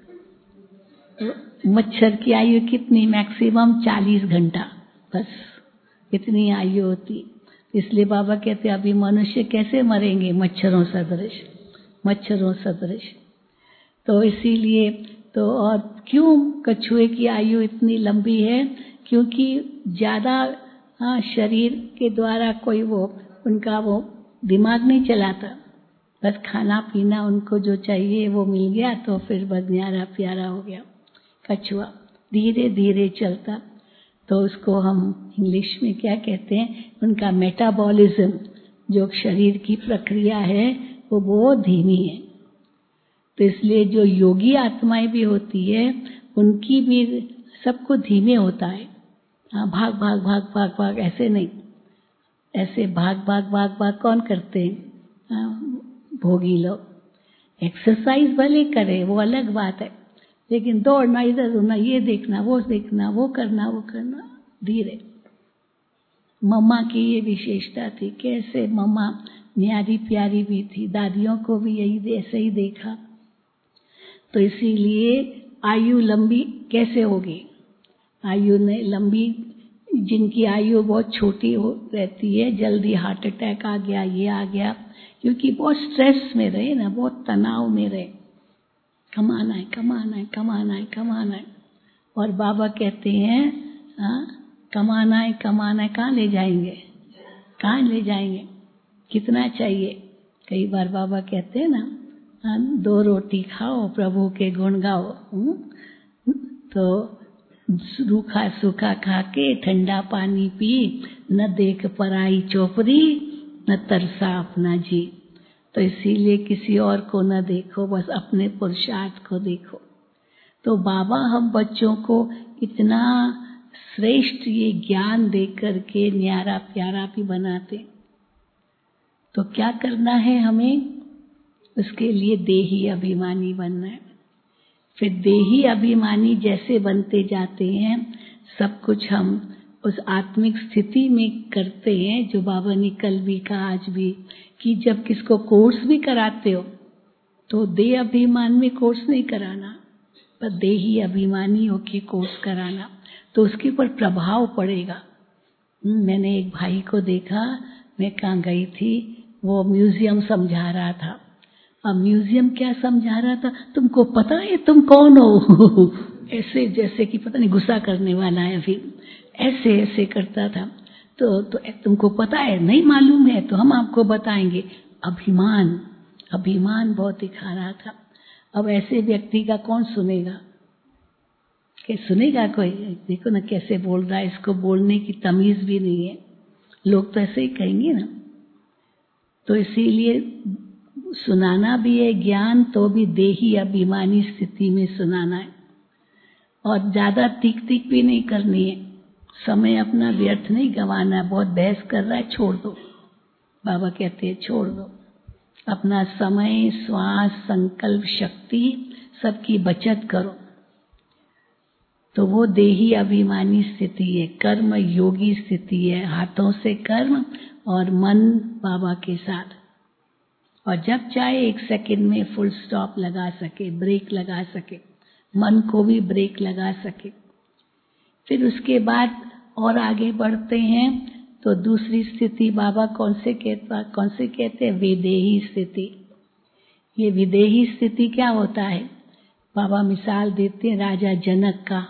तो मच्छर की आयु कितनी, मैक्सिमम 40 घंटा, बस इतनी आयु होती। इसलिए बाबा कहते हैं अभी मनुष्य कैसे मरेंगे, मच्छरों सदृश, मच्छरों सदृश। तो इसीलिए तो और क्यों कछुए की आयु इतनी लंबी है, क्योंकि ज्यादा शरीर के द्वारा कोई वो उनका वो दिमाग नहीं चलाता, बस खाना पीना उनको जो चाहिए वो मिल गया तो फिर बस न्यारा प्यारा हो गया। कछुआ धीरे धीरे चलता, तो उसको हम इंग्लिश में क्या कहते हैं, उनका मेटाबॉलिज्म जो शरीर की प्रक्रिया है वो बहुत धीमी है। तो इसलिए जो योगी आत्माएं भी होती है उनकी भी सबको धीमे होता है। हाँ भाग भाग भाग भाग भाग ऐसे नहीं, ऐसे भाग भाग भाग भाग कौन करते हैं, भोगी लोग। एक्सरसाइज भले करे वो अलग बात है, लेकिन दौड़ना इधर उड़ना, ये देखना वो देखना, वो करना धीरे। मम्मा की ये विशेषता थी, कैसे मम्मा न्यारी प्यारी भी थी, दादियों को भी यही ऐसे ही देखा। तो इसीलिए आयु लंबी कैसे होगी, आयु ने लंबी, जिनकी आयु बहुत छोटी रहती है, जल्दी हार्ट अटैक आ गया, ये आ गया, क्योंकि बहुत स्ट्रेस में रहे ना, बहुत तनाव में रहे, कमाना है कमाना है कमाना है कमाना है। और बाबा कहते हैं कमाना है कमाना है, कहाँ ले जाएंगे, कहाँ ले जाएंगे, कितना चाहिए। कई बार बाबा कहते हैं ना 2 रोटी खाओ प्रभु के गुण गाओ, तो रूखा सूखा खा के ठंडा पानी पी, न देख पराई चौपड़ी न तरसा अपना जी। तो इसीलिए किसी और को न देखो, बस अपने पुरुषार्थ को देखो। तो बाबा हम बच्चों को इतना श्रेष्ठ ये ज्ञान दे करके न्यारा प्यारा भी बनाते। तो क्या करना है हमें, उसके लिए देही अभिमानी बनना है। फिर देही अभिमानी जैसे बनते जाते हैं, सब कुछ हम उस आत्मिक स्थिति में करते हैं, जो बाबा ने कल भी कहा आज भी, कि जब किसको कोर्स भी कराते हो तो देह अभिमान में कोर्स नहीं कराना, पर देही अभिमानी होके कोर्स कराना, तो उसके ऊपर प्रभाव पड़ेगा। मैंने एक भाई को देखा, मैं कहाँ गई थी, वो म्यूजियम समझा रहा था। अब म्यूजियम क्या समझा रहा था, तुमको पता है तुम कौन हो ऐसे जैसे कि पता नहीं गुस्सा करने वाला है, फिर ऐसे ऐसे करता था। तो तुमको पता है, नहीं मालूम है तो हम आपको बताएंगे। अभिमान, अभिमान बहुत दिखा रहा था। अब ऐसे व्यक्ति का कौन सुनेगा, कि सुनेगा कोई, देखो ना कैसे बोल रहा है, इसको बोलने की तमीज भी नहीं है, लोग तो ऐसे ही कहेंगे ना। तो इसीलिए सुनाना भी है ज्ञान, तो भी देही अभिमानी स्थिति में सुनाना है। और ज्यादा तीख भी नहीं करनी है, समय अपना व्यर्थ नहीं गंवाना है। बहुत बहस कर रहा है, छोड़ दो। बाबा कहते हैं छोड़ दो, अपना समय, श्वास, संकल्प, शक्ति सबकी बचत करो। तो वो देही अभिमानी स्थिति है, कर्म योगी स्थिति है, हाथों से कर्म और मन बाबा के साथ। और जब चाहे 1 सेकंड में फुल स्टॉप लगा सके, ब्रेक लगा सके, मन को भी ब्रेक लगा सके। फिर उसके बाद और आगे बढ़ते हैं तो दूसरी स्थिति बाबा कौन से कहते हैं? विदेही स्थिति। ये विदेही स्थिति क्या होता है? बाबा मिसाल देते हैं राजा जनक का।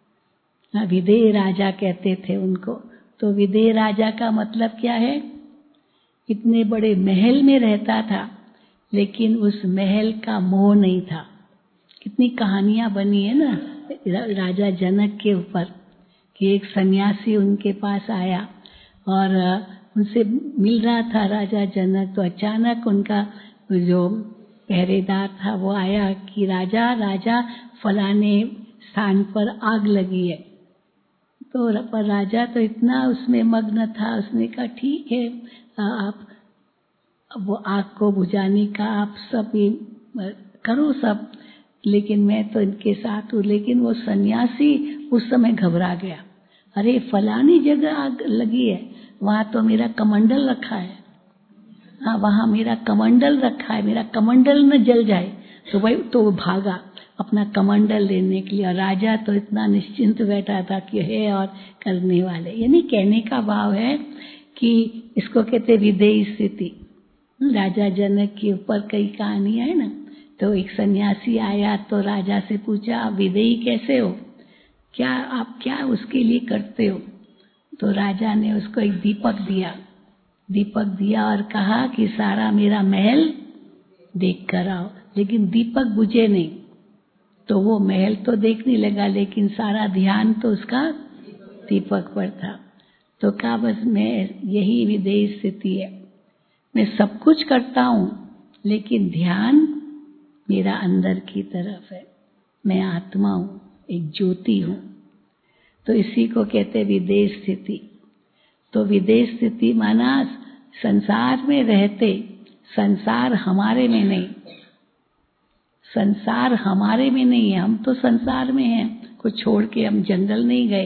विदेह राजा कहते थे उनको। तो विदेह राजा का मतलब क्या है? इतने बड़े महल में रहता था, लेकिन उस महल का मोह नहीं था। कितनी कहानियां बनी है ना राजा जनक के ऊपर, कि एक सन्यासी उनके पास आया और उनसे मिल रहा था राजा जनक। तो अचानक उनका जो पहरेदार था वो आया कि राजा फलाने स्थान पर आग लगी है। तो पर राजा तो इतना उसमें मग्न था, उसने कहा ठीक है, आप वो आग को बुझाने का आप सब करो सब, लेकिन मैं तो इनके साथ हूँ। लेकिन वो सन्यासी उस समय घबरा गया, अरे फलानी जगह आग लगी है, वहां तो मेरा कमंडल रखा है, हाँ वहां मेरा कमंडल रखा है, मेरा कमंडल न जल जाए। तो भाई तो वो भागा अपना कमंडल लेने के लिए, और राजा तो इतना निश्चिंत बैठा था कि है और करने वाले। यानी कहने का भाव है कि इसको कहते विदेही स्थिति। राजा जनक के ऊपर कई कहानियां है ना। तो एक सन्यासी आया तो राजा से पूछा आप विदेही कैसे हो, क्या आप क्या उसके लिए करते हो? तो राजा ने उसको एक दीपक दिया और कहा कि सारा मेरा महल देख कर आओ। लेकिन दीपक बुझे नहीं, तो वो महल तो देखने लगा, लेकिन सारा ध्यान तो उसका दीपक पर था। तो कहा बस मैं यही विदेही स्थिति है, मैं सब कुछ करता हूं लेकिन ध्यान मेरा अंदर की तरफ है, मैं आत्मा हूं, एक ज्योति हूं। तो इसी को कहते विदेह स्थिति। तो विदेह स्थिति माना संसार में रहते, संसार हमारे में नहीं, संसार हमारे में नहीं है, हम तो संसार में हैं, कुछ छोड़ के हम जंगल नहीं गए।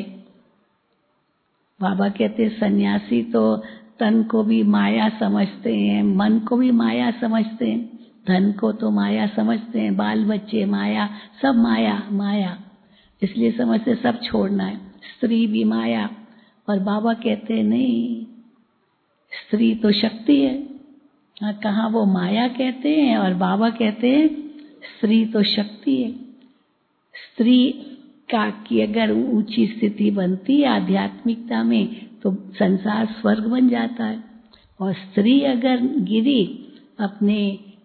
बाबा कहते सन्यासी तो तन को भी माया समझते हैं, मन को भी माया समझते हैं, धन को तो माया समझते हैं, बाल बच्चे माया, सब माया, इसलिए समझते सब छोड़ना है। स्त्री भी माया, और बाबा कहते हैं नहीं, स्त्री तो शक्ति है। कहाँ वो माया कहते हैं और बाबा कहते हैं स्त्री तो शक्ति है। स्त्री का की अगर ऊंची स्थिति बनती है आध्यात्मिकता में तो संसार स्वर्ग बन जाता है, और स्त्री अगर गिरी अपने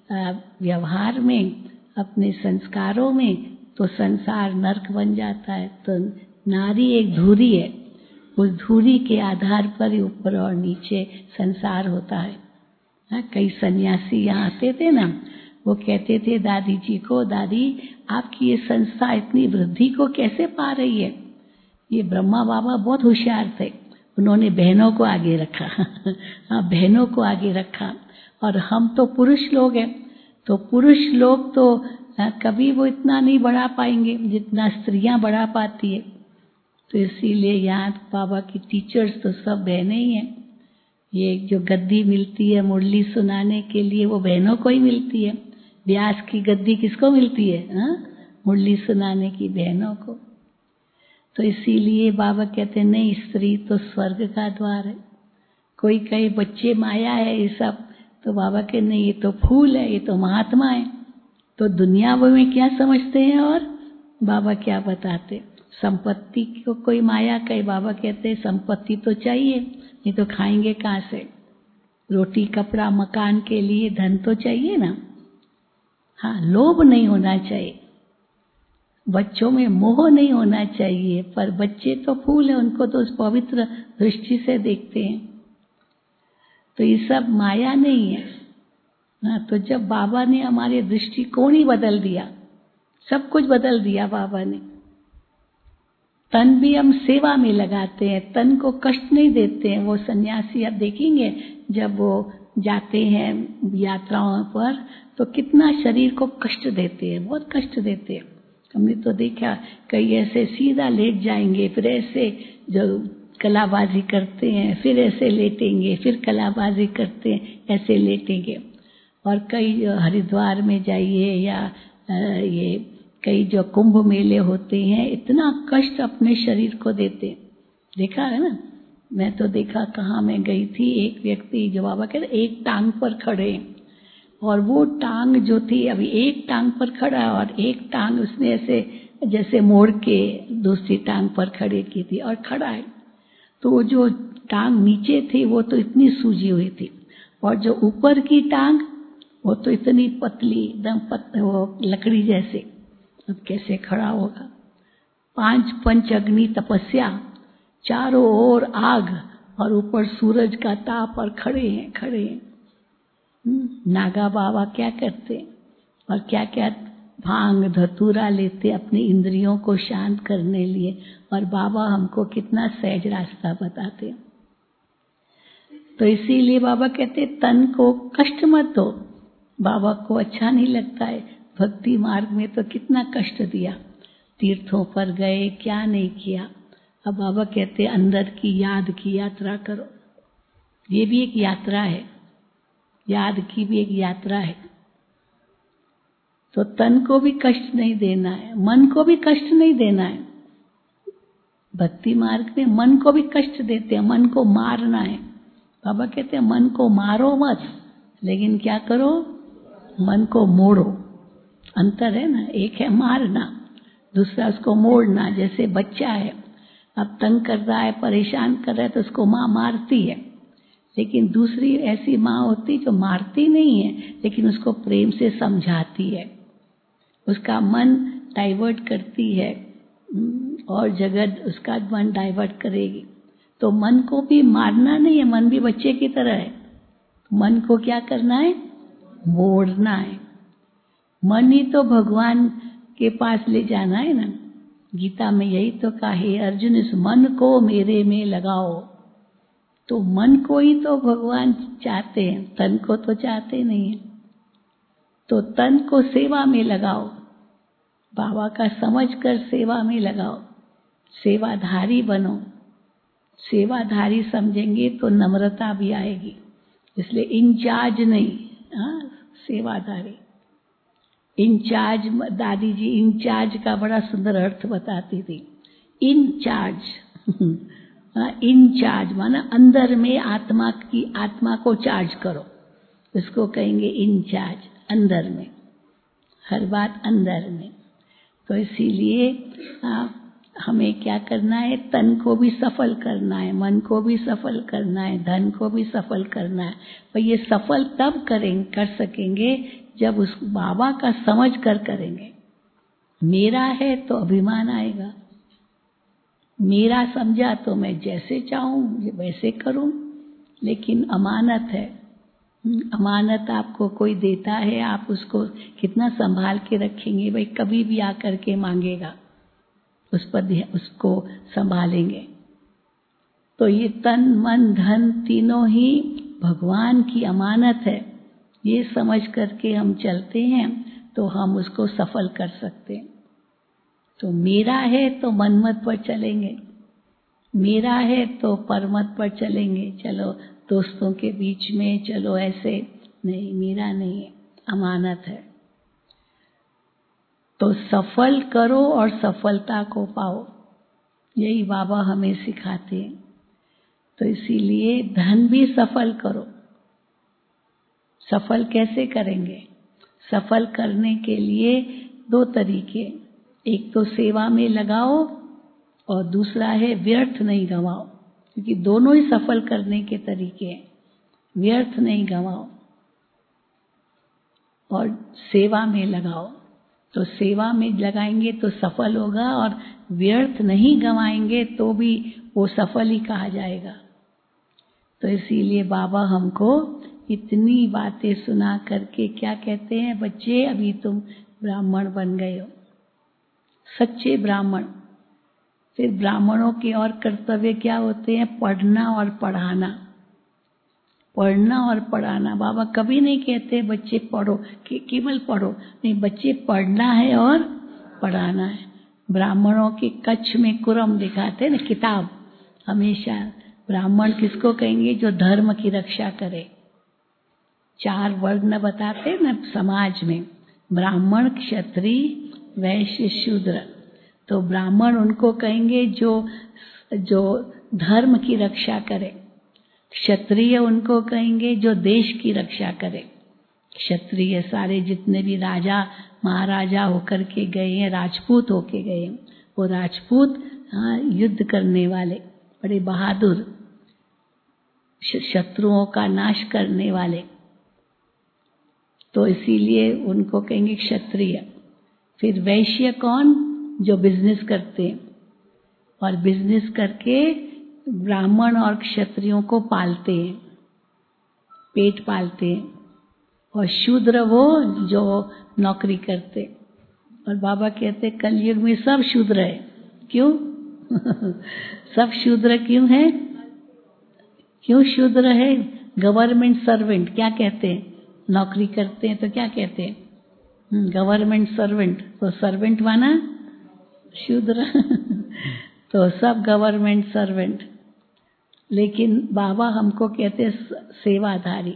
व्यवहार में, अपने संस्कारों में, तो संसार नरक बन जाता है। तो नारी एक धुरी है, उस धुरी के आधार पर ही ऊपर और नीचे संसार होता है। कई सन्यासी यहाँ आते थे ना, वो कहते थे दादी जी को, दादी आपकी ये संस्था इतनी वृद्धि को कैसे पा रही है? ये ब्रह्मा बाबा बहुत होशियार थे, उन्होंने बहनों को आगे रखा हाँ बहनों को आगे रखा, और हम तो पुरुष लोग हैं, तो पुरुष लोग तो कभी वो इतना नहीं बढ़ा पाएंगे जितना स्त्रियां बढ़ा पाती है। तो इसीलिए यहाँ बाबा की टीचर्स तो सब बहनें ही हैं। ये जो गद्दी मिलती है मुरली सुनाने के लिए वो बहनों को ही मिलती है। व्यास की गद्दी किसको मिलती है? मुरली सुनाने की बहनों को। तो इसीलिए बाबा कहते नहीं, स्त्री तो स्वर्ग का द्वार है। कोई कहे बच्चे माया है ये सब, तो बाबा के नहीं, ये तो फूल है, ये तो महात्मा है। तो दुनिया वो में क्या समझते हैं और बाबा क्या बताते? संपत्ति को कोई माया कहे, बाबा कहते हैं संपत्ति तो चाहिए, नहीं तो खाएंगे कहाँ से? रोटी कपड़ा मकान के लिए धन तो चाहिए ना। हाँ, लोभ नहीं होना चाहिए, बच्चों में मोह नहीं होना चाहिए, पर बच्चे तो फूल है, उनको तो उस पवित्र दृष्टि से देखते हैं। तो ये सब माया नहीं है ना। तो जब बाबा ने हमारे दृष्टिकोण ही बदल दिया, सब कुछ बदल दिया बाबा ने, तन भी हम सेवा में लगाते हैं, तन को कष्ट नहीं देते हैं। वो सन्यासी आप देखेंगे जब वो जाते हैं यात्राओं पर तो कितना शरीर को कष्ट देते हैं, बहुत कष्ट देते हैं। हमने तो देखा कई ऐसे सीधा लेट जाएंगे, फिर ऐसे जो कलाबाजी करते हैं, फिर ऐसे लेटेंगे, फिर कलाबाजी करते हैं, ऐसे लेटेंगे। और कई हरिद्वार में जाइए या ये कई जो कुंभ मेले होते हैं, इतना कष्ट अपने शरीर को देते, देखा है ना। मैं तो देखा कहाँ मैं गई थी, एक व्यक्ति जो बाबा कहते एक टांग पर खड़े, और वो टांग जो थी अभी एक टांग पर खड़ा और एक टांग उसने ऐसे जैसे मोड़ के दूसरी टांग पर खड़े की थी और खड़ा है। तो वो जो टांग नीचे थी वो तो इतनी सूजी हुई थी, और जो ऊपर की टांग वो तो इतनी पतली एकदम वो लकड़ी जैसे। अब कैसे खड़ा होगा। 5 पंच अग्नि तपस्या, चारों ओर आग और ऊपर सूरज का ताप, और खड़े हैं। नागा बाबा क्या करते और क्या क्या भांग धतूरा लेते अपनी इंद्रियों को शांत करने लिए, और बाबा हमको कितना सहज रास्ता बताते। तो इसीलिए बाबा कहते तन को कष्ट मत दो। बाबा को अच्छा नहीं लगता है, भक्ति मार्ग में तो कितना कष्ट दिया, तीर्थों पर गए, क्या नहीं किया। अब बाबा कहते अंदर की याद की यात्रा करो, ये भी एक यात्रा है, याद की भी एक यात्रा है। तो तन को भी कष्ट नहीं देना है, मन को भी कष्ट नहीं देना है। भक्ति मार्ग में मन को भी कष्ट देते हैं, मन को मारना है। बाबा कहते हैं मन को मारो मत, लेकिन क्या करो, मन को मोड़ो। अंतर है ना, एक है मारना, दूसरा उसको मोड़ना। जैसे बच्चा है, अब तंग कर रहा है, परेशान कर रहा है, तो उसको माँ मारती है। लेकिन दूसरी ऐसी माँ होती जो मारती नहीं है, लेकिन उसको प्रेम से समझाती है, उसका मन डाइवर्ट करती है और जगह उसका मन डाइवर्ट करेगी। तो मन को भी मारना नहीं है, मन भी बच्चे की तरह है। मन को क्या करना है, मोड़ना है। मन ही तो भगवान के पास ले जाना है ना। गीता में यही तो कहा है अर्जुन, इस मन को मेरे में लगाओ। तो मन को ही तो भगवान चाहते हैं, तन को तो चाहते नहीं है। तो तन को सेवा में लगाओ, बाबा का समझकर सेवा में लगाओ, सेवाधारी बनो। सेवाधारी समझेंगे तो नम्रता भी आएगी, इसलिए इंचार्ज नहीं, सेवाधारी। इंचार्ज, दादी जी इंचार्ज का बड़ा सुंदर अर्थ बताती थी। इंचार्ज इंचार्ज माना अंदर में आत्मा को चार्ज करो, इसको कहेंगे इंचार्ज। अंदर में, हर बात अंदर में। तो इसीलिए हमें क्या करना है, तन को भी सफल करना है, मन को भी सफल करना है, धन को भी सफल करना है। पर ये सफल तब कर सकेंगे जब उस बाबा का समझ कर करेंगे। मेरा है तो अभिमान आएगा, मेरा समझा तो मैं जैसे चाहूं वैसे करूं। लेकिन अमानत है, अमानत आपको कोई देता है, आप उसको कितना संभाल के रखेंगे। भाई कभी भी आकर के मांगेगा, उस पर उसको संभालेंगे। तो ये तन मन धन तीनों ही भगवान की अमानत है, ये समझ करके हम चलते हैं तो हम उसको सफल कर सकते हैं। तो मेरा है तो मनमत पर चलेंगे, मेरा है तो परमत पर चलेंगे। चलो दोस्तों के बीच में चलो, ऐसे नहीं, मेरा नहीं है, अमानत है। तो सफल करो और सफलता को पाओ, यही बाबा हमें सिखाते हैं। तो इसीलिए धन भी सफल करो। सफल कैसे करेंगे? सफल करने के लिए 2 तरीके, एक तो सेवा में लगाओ और दूसरा है व्यर्थ नहीं गवाओ, क्योंकि दोनों ही सफल करने के तरीके हैं। व्यर्थ नहीं गवाओ और सेवा में लगाओ। तो सेवा में लगाएंगे तो सफल होगा, और व्यर्थ नहीं गवाएंगे तो भी वो सफल ही कहा जाएगा। तो इसीलिए बाबा हमको इतनी बातें सुना करके क्या कहते हैं, बच्चे अभी तुम ब्राह्मण बन गए हो, सच्चे ब्राह्मण। फिर ब्राह्मणों के और कर्तव्य क्या होते हैं? पढ़ना और पढ़ाना। पढ़ना और पढ़ाना। बाबा कभी नहीं कहते बच्चे पढ़ो, केवल पढ़ो नहीं, बच्चे पढ़ना है और पढ़ाना है। ब्राह्मणों के कच्छ में कुरम दिखाते हैं ना, किताब। हमेशा ब्राह्मण किसको कहेंगे? जो धर्म की रक्षा करे। 4 वर्ण बताते हैं ना समाज में, ब्राह्मण, क्षत्रिय, वैश्य, शूद्र। तो ब्राह्मण उनको कहेंगे जो धर्म की रक्षा करे। क्षत्रिय उनको कहेंगे जो देश की रक्षा करे। क्षत्रिय सारे जितने भी राजा महाराजा होकर के गए हैं, राजपूत होके गए हैं, वो राजपूत युद्ध करने वाले, बड़े बहादुर, शत्रुओं का नाश करने वाले, तो इसीलिए उनको कहेंगे क्षत्रिय। फिर वैश्य कौन? जो बिजनेस करते हैं और बिजनेस करके ब्राह्मण और क्षत्रियों को पालते हैं, पेट पालते हैं। और शूद्र वो जो नौकरी करते। और बाबा कहते कलयुग में सब शूद्र है। क्यों? सब शूद्र क्यों है? क्यों शूद्र है? गवर्नमेंट सर्वेंट क्या कहते हैं? नौकरी करते हैं तो क्या कहते हैं? Government servant. तो सर्वेंट माना शूद्र। तो सब गवर्नमेंट सर्वेंट। लेकिन बाबा हमको कहते सेवाधारी।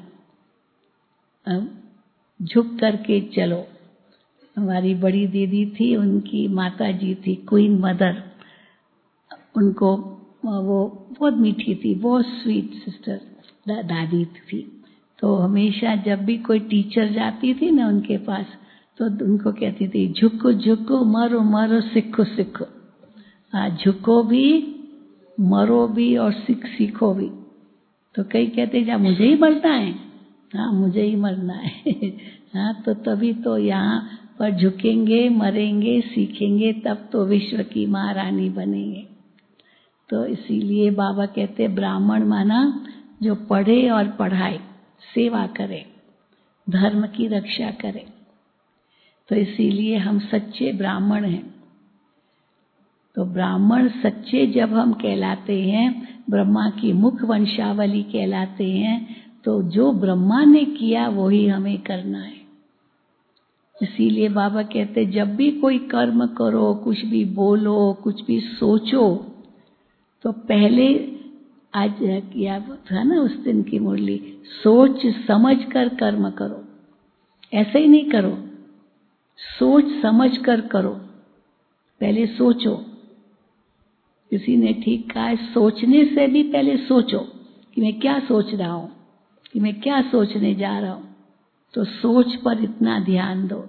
झुक करके चलो। हमारी बड़ी दीदी थी, उनकी माता जी थी क्वीन मदर, उनको वो बहुत मीठी थी, बहुत स्वीट सिस्टर दादी थी। तो हमेशा जब भी कोई टीचर जाती थी ना उनके पास, तो उनको कहती थी झुको झुको, मरो मरो, सिखो सिखो। झुको भी, मरो भी और सीखो भी। तो कई कहते जा मुझे ही मरना है। हाँ, मुझे ही मरना है। हाँ, तो तभी तो यहाँ पर झुकेंगे, मरेंगे, सीखेंगे, तब तो विश्व की महारानी बनेंगे। तो इसीलिए बाबा कहते ब्राह्मण माना जो पढ़े और पढ़ाए, सेवा करे, धर्म की रक्षा करे। तो इसीलिए हम सच्चे ब्राह्मण हैं। तो ब्राह्मण सच्चे जब हम कहलाते हैं, ब्रह्मा की मुख वंशावली कहलाते हैं, तो जो ब्रह्मा ने किया वही हमें करना है। इसीलिए बाबा कहते जब भी कोई कर्म करो, कुछ भी बोलो, कुछ भी सोचो, तो पहले आज किया था ना उस दिन की मुरली, सोच समझ कर कर्म करो। ऐसे ही नहीं करो, सोच समझ कर करो। पहले सोचो। किसी ने ठीक कहा है, सोचने से भी पहले सोचो कि मैं क्या सोच रहा हूं, कि मैं क्या सोचने जा रहा हूं। तो सोच पर इतना ध्यान दो।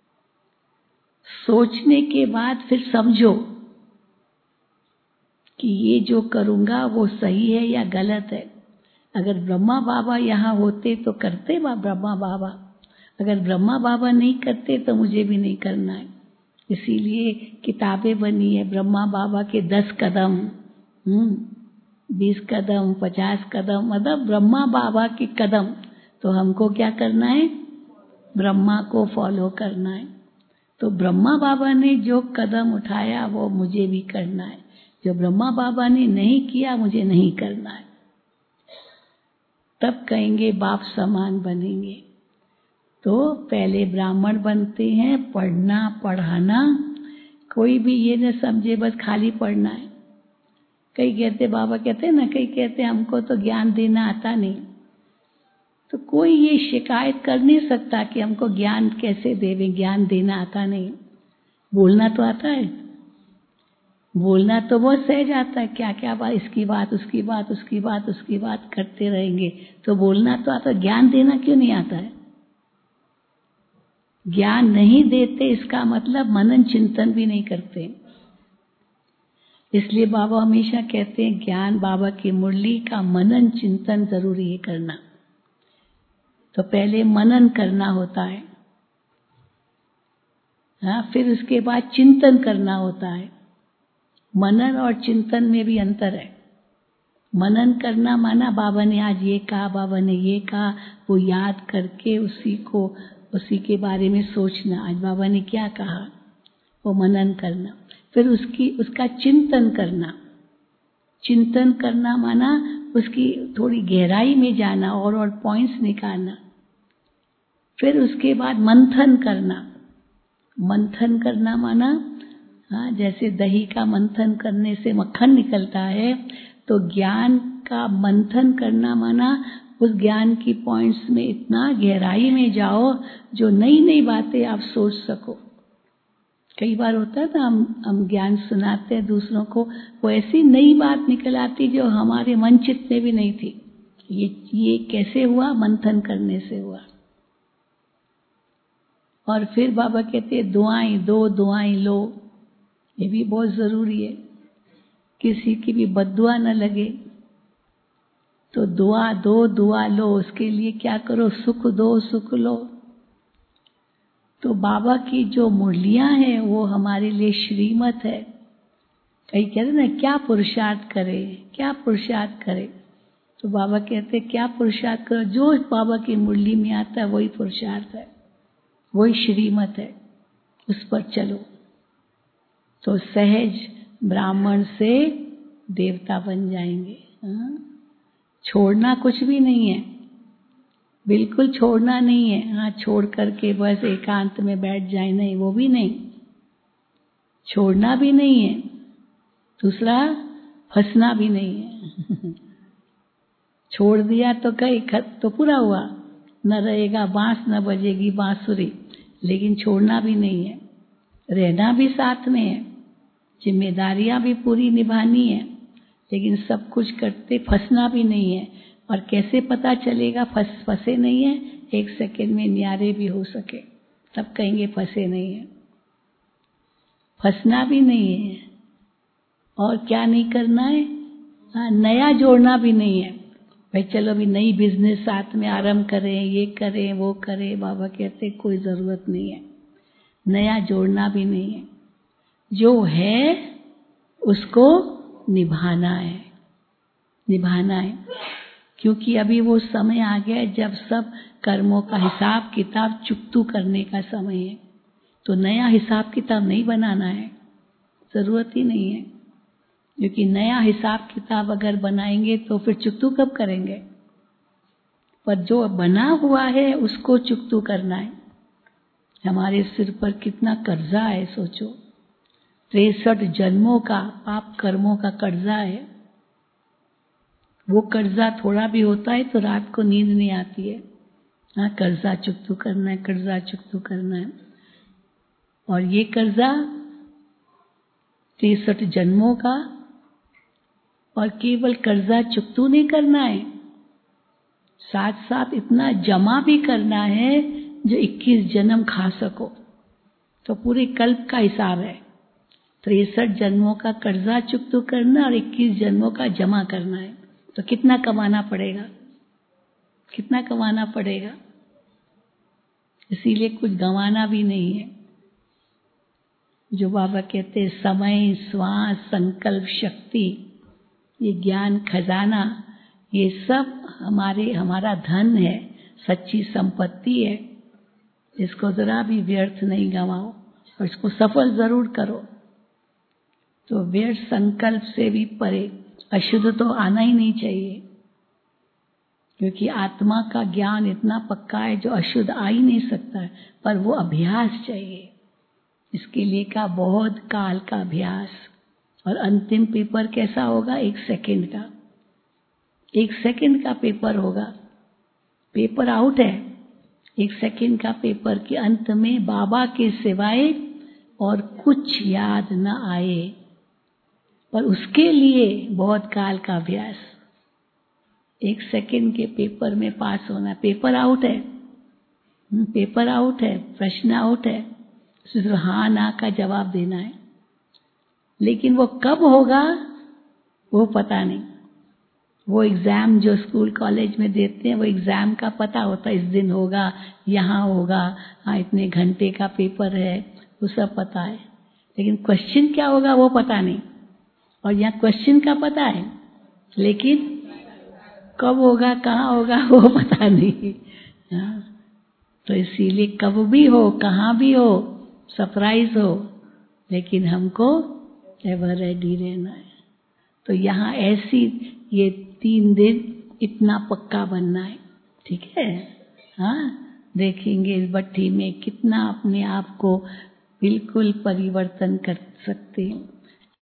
सोचने के बाद फिर समझो कि ये जो करूंगा वो सही है या गलत है। अगर ब्रह्मा बाबा यहाँ होते तो करते ब्रह्मा बाबा, अगर ब्रह्मा बाबा नहीं करते तो मुझे भी नहीं करना है। इसीलिए किताबें बनी है ब्रह्मा बाबा के 10 कदम, 20 कदम, 50 कदम, मतलब ब्रह्मा बाबा के कदम। तो हमको क्या करना है? ब्रह्मा को फॉलो करना है। तो ब्रह्मा बाबा ने जो कदम उठाया वो मुझे भी करना है। जो ब्रह्मा बाबा ने नहीं किया मुझे नहीं करना है। तब कहेंगे बाप समान बनेंगे। तो पहले ब्राह्मण बनते हैं, पढ़ना पढ़ाना। कोई भी ये न समझे बस खाली पढ़ना है। कई कहते, बाबा कहते हैं ना, कई कहते हमको तो ज्ञान देना आता नहीं। तो कोई ये शिकायत कर नहीं सकता कि हमको ज्ञान कैसे देवे, ज्ञान देना आता नहीं। बोलना तो आता है, बोलना तो बहुत सहज आता है। क्या क्या बात, इसकी बात उसकी बात, उसकी बात उसकी बात करते रहेंगे तो बोलना तो आता है। ज्ञान देना क्यों नहीं आता है? ज्ञान नहीं देते इसका मतलब मनन चिंतन भी नहीं करते। इसलिए बाबा हमेशा कहते हैं ज्ञान बाबा की मुरली का मनन चिंतन जरूरी है करना। तो पहले मनन करना होता है, हाँ, फिर उसके बाद चिंतन करना होता है। मनन और चिंतन में भी अंतर है। मनन करना माना बाबा ने आज ये कहा, बाबा ने ये कहा, वो याद करके उसी के बारे में सोचना, आज बाबा ने क्या कहा, वो मनन करना। फिर उसका चिंतन करना। चिंतन करना माना उसकी थोड़ी गहराई में जाना और पॉइंट्स निकालना। फिर उसके बाद मंथन करना। मंथन करना माना जैसे दही का मंथन करने से मक्खन निकलता है, तो ज्ञान का मंथन करना माना उस ज्ञान की पॉइंट्स में इतना गहराई में जाओ जो नई नई बातें आप सोच सको। कई बार होता है ना, हम ज्ञान सुनाते हैं दूसरों को, वो ऐसी नई बात निकल आती जो हमारे मन चित्त में भी नहीं थी। ये कैसे हुआ? मंथन करने से हुआ। और फिर बाबा कहते हैं दुआएं दो, दुआएं लो। ये भी बहुत जरूरी है। किसी की भी बद्दुआ न लगे तो दुआ दो, दुआ लो। उसके लिए क्या करो? सुख दो, सुख लो। तो बाबा की जो मुरलियां हैं वो हमारे लिए श्रीमत है। कई कहते हैं ना, क्या पुरुषार्थ करे, क्या पुरुषार्थ करे। तो बाबा कहते हैं क्या पुरुषार्थ करो? जो बाबा की मुरली में आता है वही पुरुषार्थ है, वही श्रीमत है, उस पर चलो। तो सहज ब्राह्मण से देवता बन जाएंगे। छोड़ना कुछ भी नहीं है, बिल्कुल छोड़ना नहीं है। छोड़ करके बस एकांत में बैठ जाए, नहीं, वो भी नहीं। छोड़ना भी नहीं है, दूसरा फंसना भी नहीं है। छोड़ दिया तो कई खत तो पूरा हुआ, न रहेगा बांस न बजेगी बांसुरी। लेकिन छोड़ना भी नहीं है, रहना भी साथ में है, जिम्मेदारियां भी पूरी निभानी है, लेकिन सब कुछ करते फंसना भी नहीं है। और कैसे पता चलेगा फंसे नहीं है? 1 सेकंड में न्यारे भी हो सके तब कहेंगे फंसे नहीं है। फंसना भी नहीं है। और क्या नहीं करना है? नया जोड़ना भी नहीं है। भाई चलो अभी नई बिजनेस साथ में आरंभ करें, ये करें वो करें। बाबा कहते कोई जरूरत नहीं है, नया जोड़ना भी नहीं है। जो है उसको निभाना है, निभाना है। क्योंकि अभी वो समय आ गया है जब सब कर्मों का हिसाब किताब चुकतू करने का समय है। तो नया हिसाब किताब नहीं बनाना है, जरूरत ही नहीं है। क्योंकि नया हिसाब किताब अगर बनाएंगे तो फिर चुकतू कब करेंगे? पर जो बना हुआ है उसको चुकतू करना है। हमारे सिर पर कितना कर्जा है सोचो, 63 जन्मों का पाप कर्मों का कर्जा है। वो कर्जा थोड़ा भी होता है तो रात को नींद नहीं आती है। कर्जा चुकतू करना है, कर्जा चुकतू करना है। और ये कर्जा 63 जन्मों का, और केवल कर्जा चुकतू नहीं करना है, साथ साथ इतना जमा भी करना है जो 21 जन्म खा सको। तो पूरे कल्प का हिसाब है। 63 जन्मों का कर्जा चुकतू करना और 21 जन्मों का जमा करना है। तो कितना कमाना पड़ेगा, कितना कमाना पड़ेगा। इसीलिए कुछ गंवाना भी नहीं है। जो बाबा कहते हैं समय, श्वास, संकल्प शक्ति, ये ज्ञान खजाना, ये सब हमारा धन है, सच्ची संपत्ति है। इसको जरा भी व्यर्थ नहीं गंवाओ और इसको सफल जरूर करो। तो व्यर्थ संकल्प से भी परे, अशुद्ध तो आना ही नहीं चाहिए। क्योंकि आत्मा का ज्ञान इतना पक्का है जो अशुद्ध आ ही नहीं सकता है। पर वो अभ्यास चाहिए, इसके लिए का बहुत काल का अभ्यास। और अंतिम पेपर कैसा होगा? 1 सेकंड का, 1 सेकंड का पेपर होगा। पेपर आउट है 1 सेकंड का पेपर के अंत में बाबा के सिवाय और कुछ याद न आए। पर उसके लिए बहुत काल का अभ्यास। 1 सेकंड के पेपर में पास होना, पेपर आउट है, पेपर आउट है, प्रश्न आउट है, सिर्फ हाँ ना का जवाब देना है। लेकिन वो कब होगा वो पता नहीं। वो एग्जाम जो स्कूल कॉलेज में देते हैं वो एग्जाम का पता होता है, इस दिन होगा, यहाँ होगा, हाँ इतने घंटे का पेपर है, वो सब पता है। लेकिन क्वेश्चन क्या होगा वो पता नहीं। और यहाँ क्वेश्चन का पता है लेकिन कब होगा, कहाँ होगा वो पता नहीं। तो इसीलिए कब भी हो, कहाँ भी हो, सरप्राइज हो, लेकिन हमको एवर रेडी रहना है। तो यहाँ ऐसी ये 3 दिन इतना पक्का बनना है, ठीक है। हाँ, देखेंगे इस भट्ठी में कितना अपने आप को बिल्कुल परिवर्तन कर सकते हैं।